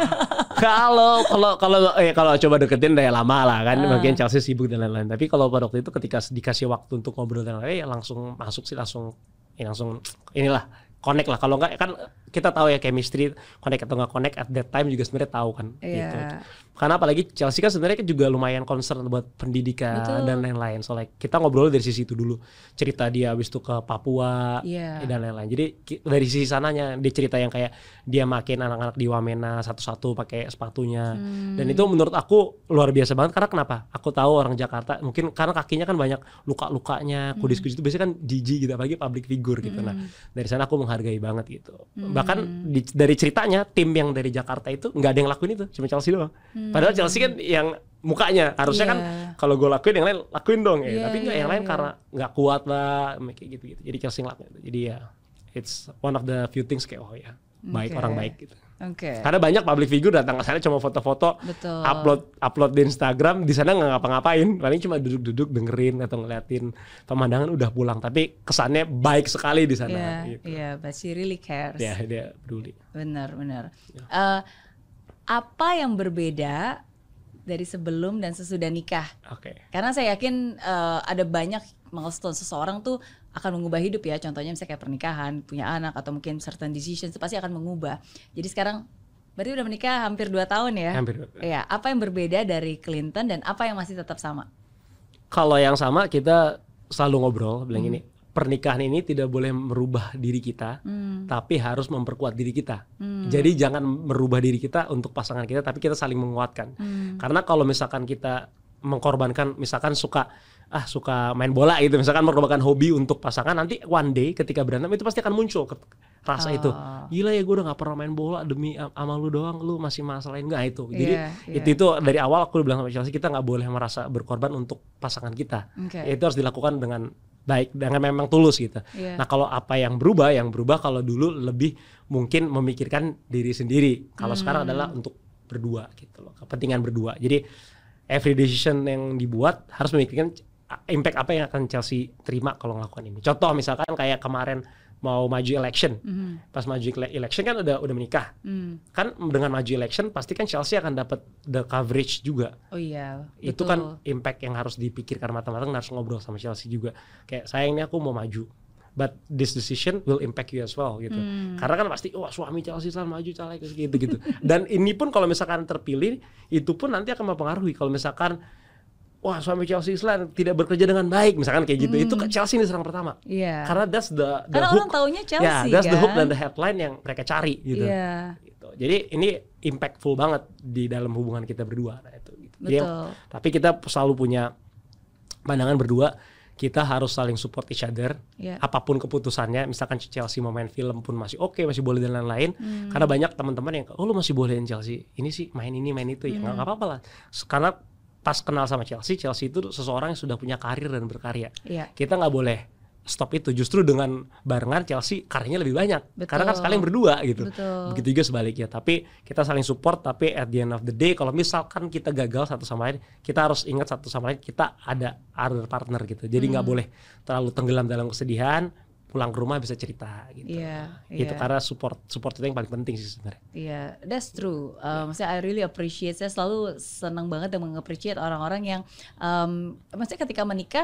Kalau coba deketin udah lama lah kan, mungkin Chelsea sibuk dan lain-lain. Tapi kalau pada waktu itu ketika dikasih waktu untuk ngobrol dan lain-lain, ya langsung masuk sih, langsung inilah connect lah. Kalau enggak kan kita tahu ya chemistry connect atau nggak connect at that time juga sebenarnya tahu kan gitu. Karena apalagi Chelsea kan sebenarnya juga lumayan concern buat pendidikan dan lain-lain. Soalnya kita ngobrol dari sisi itu dulu, cerita dia habis itu ke Papua dan lain-lain. Jadi dari sisi sananya dia cerita yang kayak dia makin anak-anak di Wamena satu-satu pakai sepatunya. Dan itu menurut aku luar biasa banget. Karena kenapa? Aku tahu orang Jakarta mungkin karena kakinya kan banyak luka-lukanya, kudis-kudis itu biasanya kan jijik gitu, apalagi public figure gitu. Nah dari sana aku menghargai banget gitu. Bahkan dari ceritanya tim yang dari Jakarta itu nggak ada yang lakuin itu, cuma Chelsea doang. Padahal Chelsea kan yang mukanya harusnya kan kalau gue lakuin yang lain lakuin dong ya, tapi nggak yang lain karena nggak kuat lah kayak gitu. Jadi Chelsea ngelakuin itu. Jadi ya it's one of the few things kayak baik orang baik gitu. Karena banyak public figure datang ke sana cuma foto-foto, upload di Instagram, di sana nggak ngapa-ngapain, paling cuma duduk-duduk dengerin atau ngeliatin pemandangan udah pulang. Tapi kesannya baik sekali di sana. But she really cares. Dia peduli. Benar. Apa yang berbeda dari sebelum dan sesudah nikah? Karena saya yakin ada banyak milestone seseorang tuh akan mengubah hidup ya. Contohnya misalnya kayak pernikahan, punya anak, atau mungkin certain decisions itu pasti akan mengubah. Jadi sekarang berarti udah menikah hampir 2 tahun ya? Hampir 2 tahun. Ya, apa yang berbeda dari Clinton dan apa yang masih tetap sama? Kalau yang sama kita selalu ngobrol bilang ini, pernikahan ini tidak boleh merubah diri kita, tapi harus memperkuat diri kita. Jadi jangan merubah diri kita untuk pasangan kita, tapi kita saling menguatkan. Karena kalau misalkan kita mengkorbankan, misalkan suka main bola gitu, misalkan mengorbankan hobi untuk pasangan, nanti one day ketika berantem itu pasti akan muncul rasa itu. Gila ya, gue udah gak pernah main bola demi sama lu doang, lu masih masalahin nggak itu. Jadi itu dari awal aku udah bilang sama Chelsea, kita nggak boleh merasa berkorban untuk pasangan kita. Itu harus dilakukan dengan baik, dengan memang tulus gitu. Nah kalau apa yang berubah kalau dulu lebih mungkin memikirkan diri sendiri, kalau sekarang adalah untuk berdua gitu loh, kepentingan berdua. Jadi every decision yang dibuat harus memikirkan impact apa yang akan Chelsea terima kalau melakukan ini. Contoh misalkan kayak kemarin mau maju election, pas maju election kan udah menikah, kan dengan maju election pasti kan Chelsea akan dapat the coverage juga. Oh iya, itu betul. Kan impact yang harus dipikirkan matang-matang, harus ngobrol sama Chelsea juga. Kayak sayang nih aku mau maju, but this decision will impact you as well gitu. Karena kan pasti suami Chelsea selalu maju caleg gitu. Dan ini pun kalau misalkan terpilih, itu pun nanti akan mempengaruhi. Kalau misalkan suami Chelsea Island tidak bekerja dengan baik, misalkan kayak gitu, itu Chelsea ini serang pertama. Iya. Karena that's the karena hook. orang taunya Chelsea, That's kan? the hook dan the headline yang mereka cari gitu. Iya. Gitu. Jadi ini impactful banget di dalam hubungan kita berdua. Nah, itu. Gitu. Betul. Jadi, tapi kita selalu punya pandangan berdua. Kita harus saling support each other. Apapun keputusannya, misalkan Chelsea mau main film pun masih oke, masih boleh dan lain-lain. Karena banyak teman-teman yang, lu masih bolehin Chelsea. Ini sih main ini main itu ya nggak apa-apa lah. Karena pas kenal sama Chelsea itu seseorang yang sudah punya karir dan berkarya. Kita nggak boleh stop itu. Justru dengan barengan Chelsea karyanya lebih banyak. Betul. Karena kan saling berdua gitu. Betul. Begitu juga sebaliknya. Tapi kita saling support. Tapi at the end of the day, kalau misalkan kita gagal satu sama lain, kita harus ingat satu sama lain kita ada other partner gitu. Jadi nggak boleh terlalu tenggelam dalam kesedihan. Pulang ke rumah bisa cerita gitu. Itu karena support itu yang paling penting sih sebenarnya. Iya, that's true. Maksudnya I really appreciate. Saya selalu senang banget dan meng-appreciate orang-orang yang maksudnya ketika menikah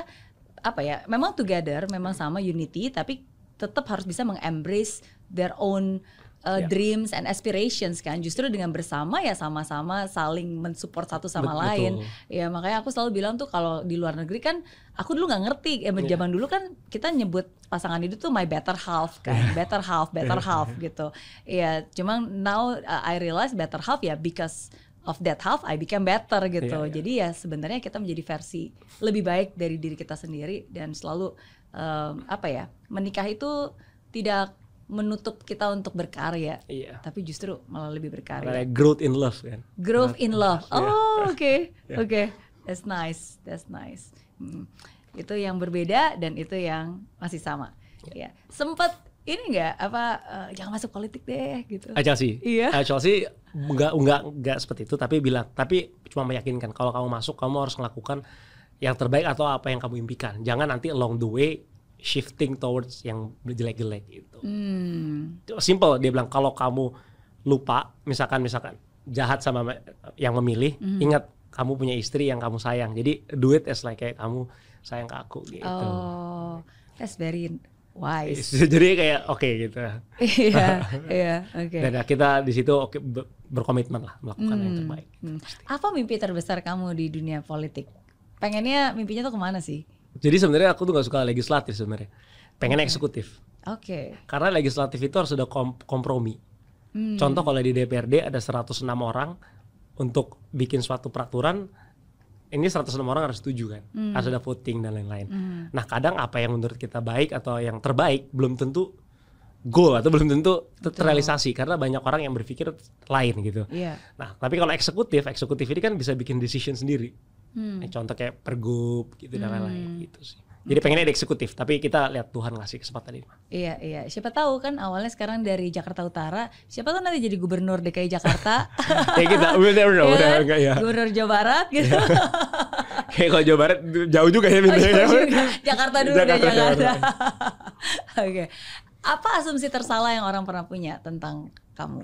memang together, memang sama unity, tapi tetap harus bisa meng-embrace their own dreams and aspirations kan. Justru dengan bersama ya sama-sama saling mensupport satu sama lain. Ya makanya aku selalu bilang tuh kalau di luar negeri kan aku dulu nggak ngerti. Zaman dulu kan kita nyebut pasangan itu tuh my better half kan. better half gitu. Ya cuman now I realize better half ya because of that half I became better gitu. Jadi ya sebenarnya kita menjadi versi lebih baik dari diri kita sendiri. Dan selalu menikah itu tidak menutup kita untuk berkarya, tapi justru malah lebih berkarya. Kayak growth in love kan. Growth in love. Oh oke. That's nice. Itu yang berbeda dan itu yang masih sama. Ya. Sempet ini nggak jangan masuk politik deh gitu. Chelsea. Iya. Chelsea enggak seperti itu, tapi cuma meyakinkan kalau kamu masuk kamu harus melakukan yang terbaik atau apa yang kamu impikan. Jangan nanti along the way shifting towards yang jelek-jelek gitu. Simple, dia bilang kalau kamu lupa misalkan jahat sama yang memilih, ingat kamu punya istri yang kamu sayang. Jadi do it as like kayak kamu sayang ke aku gitu. Oh, that's very wise. Jadi kayak oke gitu. Iya, oke. Dan kita di situ berkomitmen lah melakukan yang terbaik. Apa mimpi terbesar kamu di dunia politik? Pengennya mimpinya tuh kemana sih? Jadi sebenarnya aku tuh gak suka legislatif sebenarnya. Pengen eksekutif. Karena legislatif itu harus ada kompromi. Contoh kalau di DPRD ada 106 orang untuk bikin suatu peraturan, ini 106 orang harus setuju kan. Harus ada voting dan lain-lain. Nah kadang apa yang menurut kita baik atau yang terbaik belum tentu goal atau belum tentu terrealisasi karena banyak orang yang berpikir lain gitu. Nah tapi kalau eksekutif ini kan bisa bikin decision sendiri. Contoh kayak pergub gitu dan lain-lain gitu sih. Jadi pengennya di eksekutif, tapi kita lihat Tuhan ngasih kesempatan ini. Iya. Siapa tahu kan awalnya sekarang dari Jakarta Utara, siapa tahu nanti jadi gubernur DKI Jakarta. Kita we'll never know. Gubernur Jawa Barat gitu. Kayak kalau Jawa Barat jauh juga ya mintanya. Jakarta dulu deh Jakarta. Oke. Apa asumsi tersalah yang orang pernah punya tentang kamu?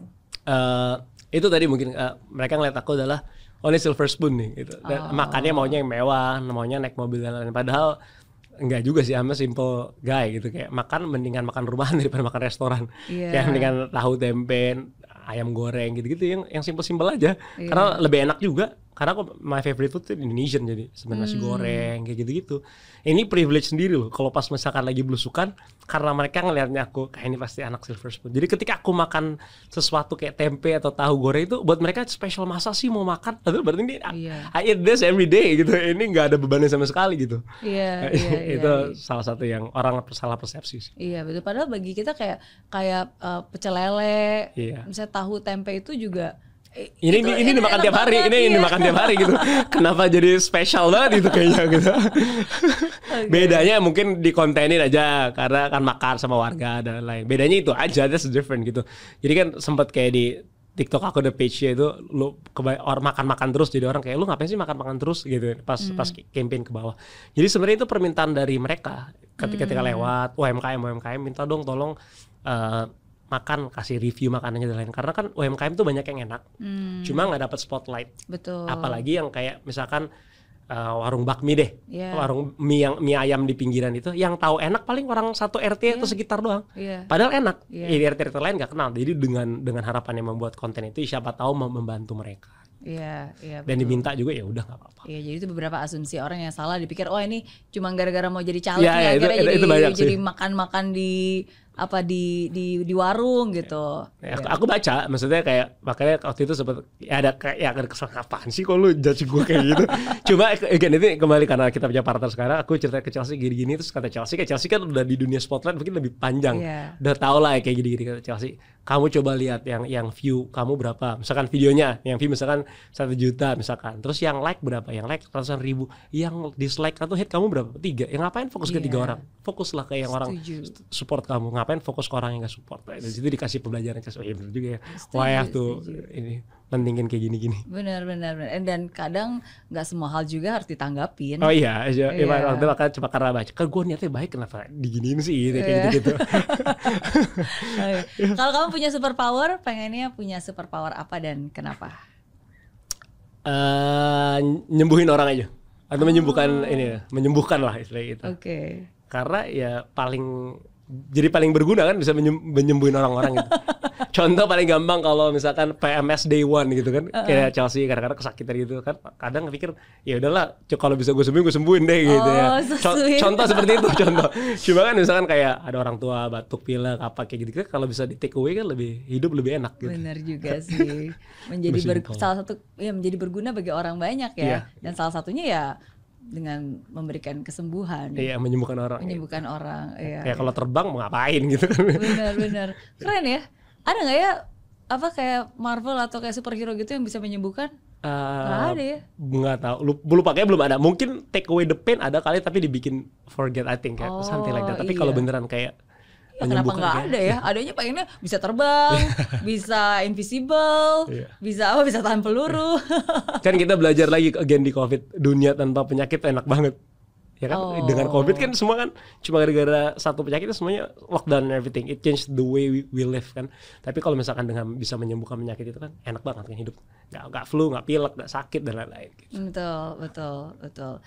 Itu tadi mungkin mereka ngeliat aku adalah only silver spoon nih gitu. Dan makannya maunya yang mewah, maunya naik mobil dan lain-lain. Padahal enggak juga sih, I'm a simple guy gitu. Kayak mendingan makan rumahan daripada makan restoran. Kayak mendingan tahu tempe, ayam goreng gitu-gitu yang simple-simple aja. Karena lebih enak juga. Karena aku my favorite food itu Indonesian, jadi sebenarnya nasi goreng kayak gitu-gitu. Ini privilege sendiri loh. Kalau pas misalkan lagi belusukan, karena mereka ngelihatnya aku kayak ini pasti anak silver spoon. Jadi ketika aku makan sesuatu kayak tempe atau tahu goreng itu buat mereka special, masa sih mau makan? Itu berarti ini I eat this every day gitu. Ini nggak ada bebannya sama sekali gitu. Itu salah satu yang orang salah persepsi sih. Iya betul. Padahal bagi kita kayak pecel lele, misalnya tahu tempe itu juga. Ini dimakan tiap hari, ini dimakan tiap hari gitu. Kenapa jadi spesial banget itu kayaknya gitu. Bedanya mungkin dikontenin aja karena kan makan sama warga dan lain. Bedanya itu aja, that's different gitu. Jadi kan sempat kayak di TikTok aku ada page-nya itu lu orang makan-makan terus, jadi orang kayak lu ngapain sih makan-makan terus gitu pas campaign ke bawah. Jadi sebenarnya itu permintaan dari mereka ketika lewat UMKM minta dong tolong makan, kasih review makanannya dan lain, karena kan UMKM tuh banyak yang enak, cuma nggak dapat spotlight. Betul. Apalagi yang kayak misalkan warung bakmi deh, warung mie ayam di pinggiran itu, yang tahu enak paling orang satu RT atau sekitar doang. Padahal enak, di RT lain nggak kenal. Jadi dengan harapannya membuat konten itu, siapa tahu membantu mereka. Dan diminta juga ya udah nggak apa-apa. Iya, jadi itu beberapa asumsi orang yang salah, dipikir oh ini cuma gara-gara mau jadi caleg itu jadi makan-makan di warung gitu. Aku baca, maksudnya kayak makanya waktu itu sempat ada kesalahan, apaan sih kok lu judge gue kayak gitu. Cuma again itu kembali karena kita punya partner sekarang, aku cerita ke Chelsea gini-gini, terus kata Chelsea kan udah di dunia spotlight mungkin lebih panjang. Udah tau lah kayak gini-gini, kata Chelsea. Kamu coba lihat yang view kamu berapa, misalkan videonya, yang view misalkan 1 juta misalkan, terus yang like berapa, yang like ratusan ribu, yang dislike atau hate kamu berapa, 3. Yang ngapain fokus ke 3 orang, fokuslah ke yang orang support kamu, ngapain fokus ke orang yang gak support. Dari situ dikasih pembelajaran, oh iya bener juga ya, why have to ini pentingin kayak gini-gini. Benar. Dan kadang nggak semua hal juga harus ditanggapin. Oh iya, waktu makanya cuma karena baca, kan gue niatnya baik kenapa diginiin sih kayak gitu. Kalau kamu punya superpower, pengennya punya superpower apa dan kenapa? Nyembuhin orang aja, atau menyembuhkan lah istilahnya gitu. Karena ya paling berguna kan, bisa menyembuhin orang-orang gitu. Contoh paling gampang kalau misalkan PMS day one gitu kan, kayak Chelsea kadang-kadang kesakitan gitu kan, kadang pikir ya udahlah kalau bisa gue sembuhin deh gitu ya. Contoh seperti itu contoh. Cuma kan misalkan kayak ada orang tua batuk pilek apa kayak gitu, kalau bisa di take away kan hidup lebih enak gitu. Benar juga sih. Salah satu menjadi berguna bagi orang banyak ya. Dan salah satunya ya dengan memberikan kesembuhan. Menyembuhkan orang. Kayak kalau terbang mau ngapain gitu kan. Benar. Keren ya. Ada nggak ya kayak Marvel atau kayak superhero gitu yang bisa menyembuhkan? Nggak ada ya? Nggak tahu. Lupa kayaknya belum ada. Mungkin take away the pain ada kali, tapi dibikin forget I think kayak something like that. Tapi kalau beneran kayak kenapa nggak ada ya? Adanya pengennya bisa terbang, bisa invisible, bisa tahan peluru. Kan kita belajar lagi again di COVID, dunia tanpa penyakit enak banget. Ya kan, dengan COVID kan semua kan cuma gara-gara satu penyakit itu semuanya lockdown and everything. It changed the way we live kan. Tapi kalau misalkan dengan bisa menyembuhkan penyakit itu kan enak banget kan hidup. Nggak flu, nggak pilek, nggak sakit dan lain-lain. Gitu. Betul.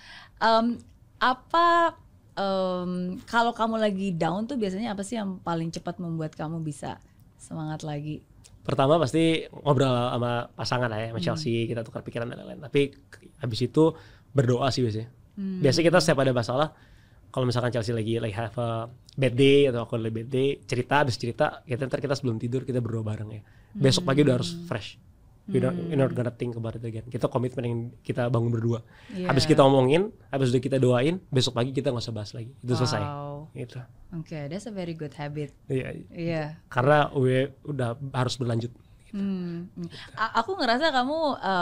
Kalau kamu lagi down tuh biasanya apa sih yang paling cepat membuat kamu bisa semangat lagi? Pertama pasti ngobrol sama pasangan sama Chelsea, kita tukar pikiran dan lain-lain. Tapi habis itu berdoa sih biasanya. Biasanya kita setiap ada masalah, kalau misalkan Chelsea lagi have a bad day atau aku lagi bad day, habis cerita, ntar kita sebelum tidur kita berdoa bareng ya. Besok pagi udah harus fresh. You're not gonna think about it again. Kita komitmen yang kita bangun berdua. Habis kita omongin, habis udah kita doain, besok pagi kita nggak usah bahas lagi. Itu selesai. Gitu. Okay, that's a very good habit. Iya. Karena udah harus berlanjut. Gitu. Aku ngerasa kamu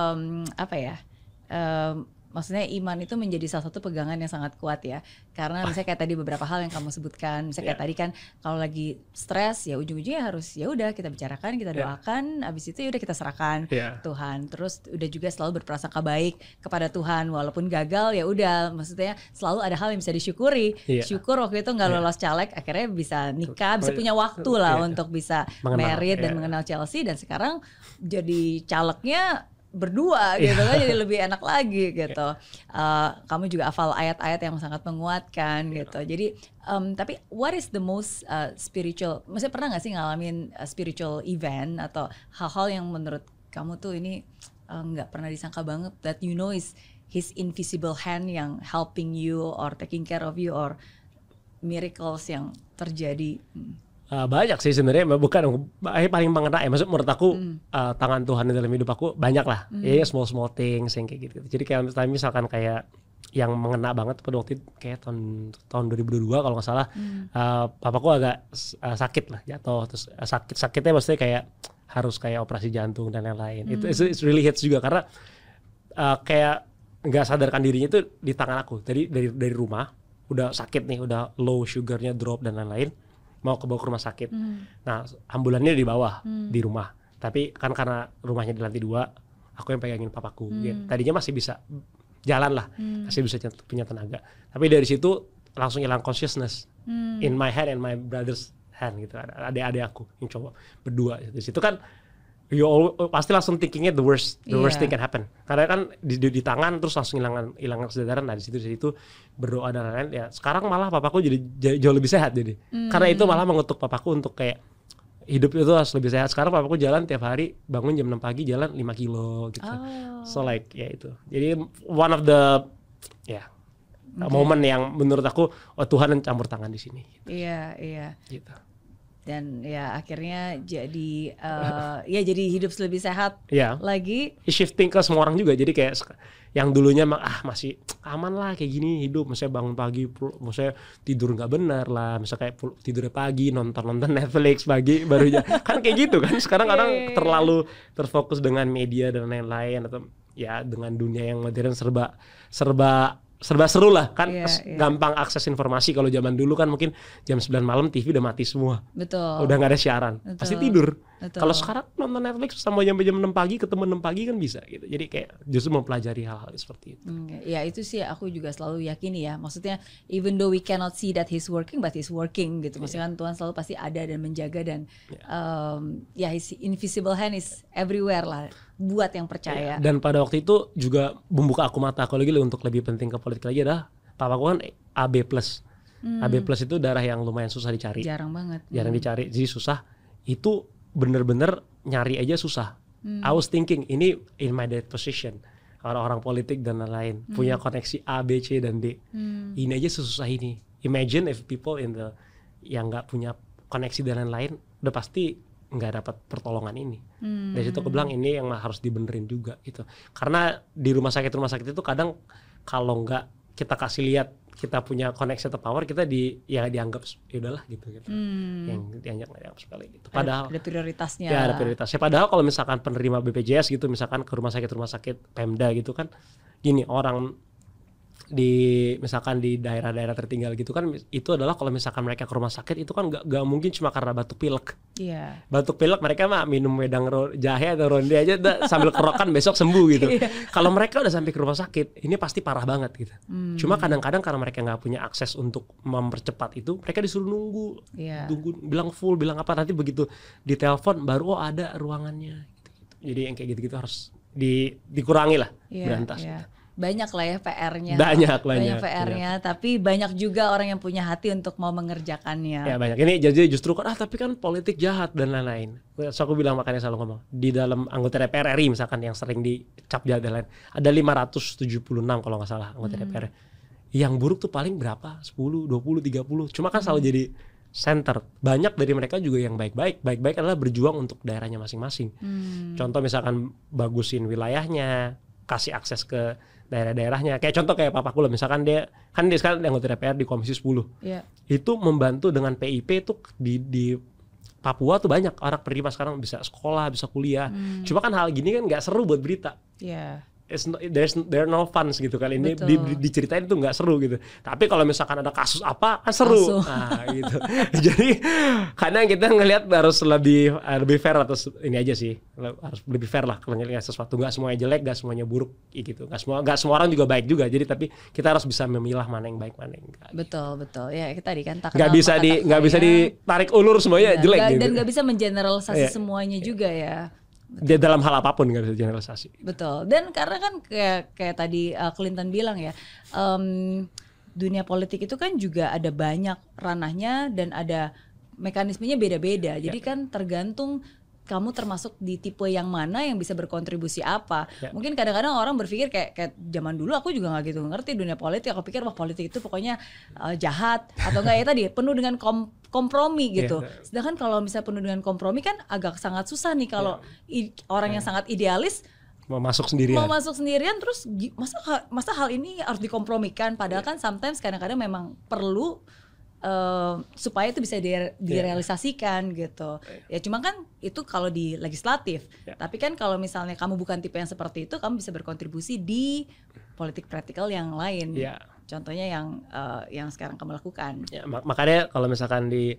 maksudnya iman itu menjadi salah satu pegangan yang sangat kuat ya. Karena misalnya kayak tadi beberapa hal yang kamu sebutkan, misalnya kayak tadi kan kalau lagi stres ya ujung-ujungnya harus ya udah kita bicarakan, kita doakan, abis itu ya udah kita serahkan Tuhan. Terus udah juga selalu berprasangka baik kepada Tuhan walaupun gagal ya udah, maksudnya selalu ada hal yang bisa disyukuri. Syukur waktu itu nggak lolos caleg, akhirnya bisa nikah, bisa punya waktu lah untuk bisa married dan mengenal Chelsea, dan sekarang jadi calegnya berdua gitu kan, jadi lebih enak lagi gitu. Kamu juga hafal ayat-ayat yang sangat menguatkan gitu. Jadi tapi what is the most spiritual? Maksudnya pernah nggak sih ngalamin spiritual event atau hal-hal yang menurut kamu tuh ini nggak pernah disangka banget, that you know is his invisible hand yang helping you or taking care of you, or miracles yang terjadi? Banyak sih sebenarnya, bukan paling mengena ya. Maksud menurut aku tangan Tuhan dalam hidup aku banyak lah. Ya small things yang kayak gitu. Jadi kayak misalkan kayak yang mengena banget pada waktu itu kayak tahun 2022 kalau nggak salah, papaku agak sakit lah, jatuh, terus sakitnya maksudnya kayak harus kayak operasi jantung dan lain-lain. Itu it's really hits juga karena kayak nggak sadarkan dirinya itu di tangan aku. Jadi dari rumah udah sakit nih, udah low sugarnya drop dan lain-lain, mau bawa ke rumah sakit. Nah ambulannya di bawah di rumah, Tapi kan karena rumahnya di lantai 2, aku yang pegangin papaku. Gitu. Tadinya masih bisa jalan lah, masih bisa punya tenaga. Tapi dari situ langsung hilang consciousness in my hand and my brother's hand gitu. Ada adik-adik aku yang coba berdua. Di situ kan pasti langsung thinkingnya the worst thing can happen. Karena kan di tangan terus langsung hilang kesadaran. Nah di situ berdoa dan lain-lain. Ya sekarang malah papaku jadi jauh lebih sehat jadi. Karena itu malah mengutuk papaku untuk kayak hidup itu harus lebih sehat. Sekarang papaku jalan tiap hari, bangun jam 6 pagi jalan 5 kilo gitu. So like ya itu. Jadi one of the momen yang menurut aku Tuhan campur tangan di sini. Iya. Gitu. Dan ya akhirnya jadi jadi hidup lebih sehat lagi. Shifting ke semua orang juga. Jadi kayak yang dulunya masih aman lah kayak gini hidup, misalnya bangun pagi, misalnya tidur nggak benar lah, misalnya kayak tidurnya pagi nonton Netflix pagi baru kan kayak gitu kan. Sekarang orang terlalu terfokus dengan media dan lain-lain atau ya dengan dunia yang modern serba seru lah kan. Gampang akses informasi. Kalau zaman dulu kan mungkin jam 9 malam TV udah mati semua. Betul. Udah gak ada siaran. Betul. Pasti tidur. Betul. Kalau sekarang nonton Netflix sampai jam 6 pagi ketemu 6 pagi kan bisa gitu. Jadi kayak justru mempelajari hal-hal seperti itu. Ya itu sih aku juga selalu yakini ya. Maksudnya even though we cannot see that he's working, but he's working gitu. Maksudnya kan Tuhan selalu pasti ada dan menjaga dan his invisible hand is everywhere lah. Buat yang percaya. Dan pada waktu itu juga membuka aku mata aku lagi untuk lebih penting ke politik lagi adalah papaku kan AB+. AB+ itu darah yang lumayan susah dicari. Jarang banget. Jarang dicari, jadi susah. Itu bener-bener nyari aja susah. I was thinking ini in my dead position. Orang-orang politik dan lain-lain punya koneksi A, B, C dan D. Ini aja sesusah ini. Imagine if people yang nggak punya koneksi dan lain-lain udah pasti nggak dapat pertolongan ini. Dari situ aku bilang ini yang harus dibenerin juga gitu. Karena di rumah sakit itu kadang kalau nggak kita kasih lihat kita punya koneksi atau power, kita dianggap ya udahlah gitu. Yang dianggap sekali gitu. Padahal ada prioritasnya. Ya ada prioritasnya. Padahal kalau misalkan penerima BPJS gitu, misalkan ke rumah sakit Pemda gitu kan, gini orang misalkan di daerah-daerah tertinggal gitu kan, itu adalah kalau misalkan mereka ke rumah sakit itu kan gak mungkin cuma karena batuk pilek. Batuk pilek mereka mah minum wedang jahe atau ronde aja sambil kerokan besok sembuh gitu. Kalau mereka udah sampai ke rumah sakit ini pasti parah banget gitu. Cuma kadang-kadang karena mereka nggak punya akses untuk mempercepat itu, mereka disuruh nunggu bilang full, bilang apa, nanti begitu ditelepon baru ada ruangannya gitu. Jadi yang kayak gitu-gitu harus dikurangi lah, berantas. Banyak lah ya PR-nya. Banyak PR-nya, tapi banyak juga orang yang punya hati untuk mau mengerjakannya. Ya banyak. Ini jadi justru kan tapi kan politik jahat dan lain-lain. So aku bilang, makanya selalu ngomong di dalam anggota DPR RI misalkan yang sering dicap jahat dan lain, ada 576 kalau nggak salah anggota DPR. Yang buruk tuh paling berapa? 10, 20, 30. Cuma kan selalu jadi center. Banyak dari mereka juga yang baik-baik. Baik-baik adalah berjuang untuk daerahnya masing-masing. Contoh misalkan bagusin wilayahnya, kasih akses ke daerah-daerahnya. Kayak contoh kayak papaku lah, misalkan dia sekarang anggota DPR di Komisi 10. Itu membantu dengan PIP tuh di Papua tuh banyak orang penerima sekarang bisa sekolah, bisa kuliah. Cuma kan hal gini kan nggak seru buat berita. There are no funds gitu kan, ini diceritain tuh nggak seru gitu. Tapi kalau misalkan ada kasus apa kan seru. Nah gitu. Jadi kadang kita ngelihat harus lebih fair, atau ini aja sih, harus lebih fair lah kalau ngelihat sesuatu. Nggak semuanya jelek, nggak semuanya buruk gitu. Nggak semua orang juga baik juga. Jadi tapi kita harus bisa memilah mana yang baik, mana yang enggak. Betul. Ya kita tadi kan nggak bisa ditarik ulur semuanya jelek gitu. Dan nggak bisa mengeneralisasi semuanya juga ya. Dia dalam hal apapun nggak bisa generalisasi. Betul. Dan karena kan kayak tadi Clinton bilang ya, dunia politik itu kan juga ada banyak ranahnya dan ada mekanismenya beda-beda. Jadi kan tergantung kamu termasuk di tipe yang mana yang bisa berkontribusi apa. Mungkin kadang-kadang orang berpikir kayak zaman dulu aku juga nggak gitu ngerti dunia politik. Aku pikir wah politik itu pokoknya jahat atau enggak ya tadi penuh dengan kompromi gitu. Sedangkan kalau misalnya penuh dengan kompromi kan agak sangat susah nih kalau orang yang sangat idealis mau masuk sendirian terus masa hal ini harus dikompromikan. Padahal kan sometimes kadang-kadang memang perlu supaya itu bisa direalisasikan gitu. Ya cuma kan itu kalau di legislatif. Tapi kan kalau misalnya kamu bukan tipe yang seperti itu, kamu bisa berkontribusi di politik praktikal yang lain. Contohnya yang sekarang kamu lakukan. Makanya kalau misalkan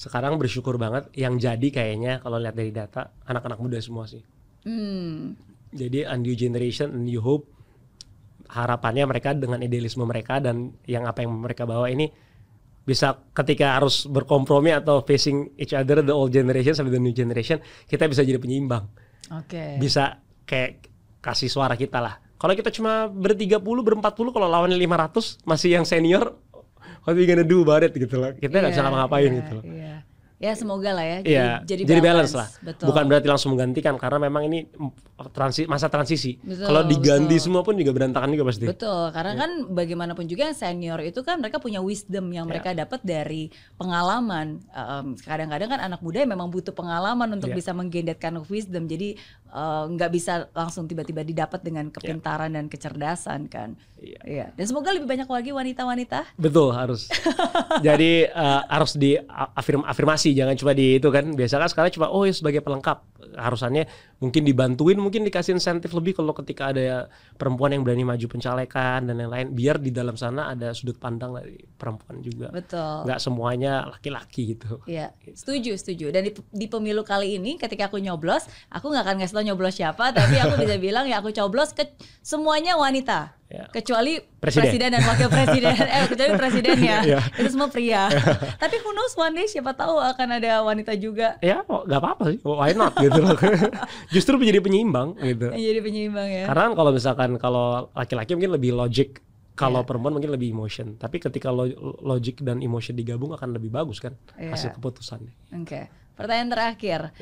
sekarang bersyukur banget yang jadi kayaknya kalau lihat dari data anak-anak muda semua sih. Jadi a new generation, a new hope. Harapannya mereka dengan idealisme mereka dan yang apa yang mereka bawa ini bisa ketika harus berkompromi atau facing each other, the old generation sama the new generation, kita bisa jadi penyeimbang. Bisa kayak kasih suara kita lah. Kalau kita cuma ber-30, ber-40, kalau lawannya 500 masih yang senior, what we gonna do about it gitu loh. Kita nggak bisa ngapa-ngapain gitu loh. Ya semoga lah ya. Jadi balance lah. Betul. Bukan berarti langsung menggantikan karena memang ini masa transisi. Kalau diganti semua pun juga berantakan juga pasti. Betul, karena kan bagaimanapun juga yang senior itu kan mereka punya wisdom yang mereka dapat dari pengalaman. Kadang-kadang kan anak muda memang butuh pengalaman untuk bisa mgendetkan wisdom. Jadi nggak bisa langsung tiba-tiba didapat dengan kepintaran dan kecerdasan kan. Dan semoga lebih banyak lagi wanita-wanita. Betul, harus. Jadi harus diafirmasi, jangan cuma di itu kan. Biasa kan sekarang cuma sebagai pelengkap. Harusannya mungkin dibantuin, mungkin dikasih insentif lebih kalau ketika ada perempuan yang berani maju pencalekan dan lain-lain, biar di dalam sana ada sudut pandang dari perempuan juga. Betul. Nggak semuanya laki-laki gitu. Iya, setuju. Dan di pemilu kali ini ketika aku nyoblos, aku nggak akan ngasih tau nyoblos siapa, tapi aku bisa bilang ya aku coblos ke semuanya wanita. Kecuali presiden dan wakil presiden, kecuali presidennya, itu semua pria. Tapi who knows, one day siapa tahu akan ada wanita juga. Ya, nggak apa-apa sih, why not gitu loh. Justru menjadi penyeimbang gitu. Jadi penyeimbang ya. Karena kalau misalkan kalau laki-laki mungkin lebih logic, kalau perempuan mungkin lebih emotion. Tapi ketika logic dan emotion digabung akan lebih bagus kan hasil keputusannya. Pertanyaan terakhir.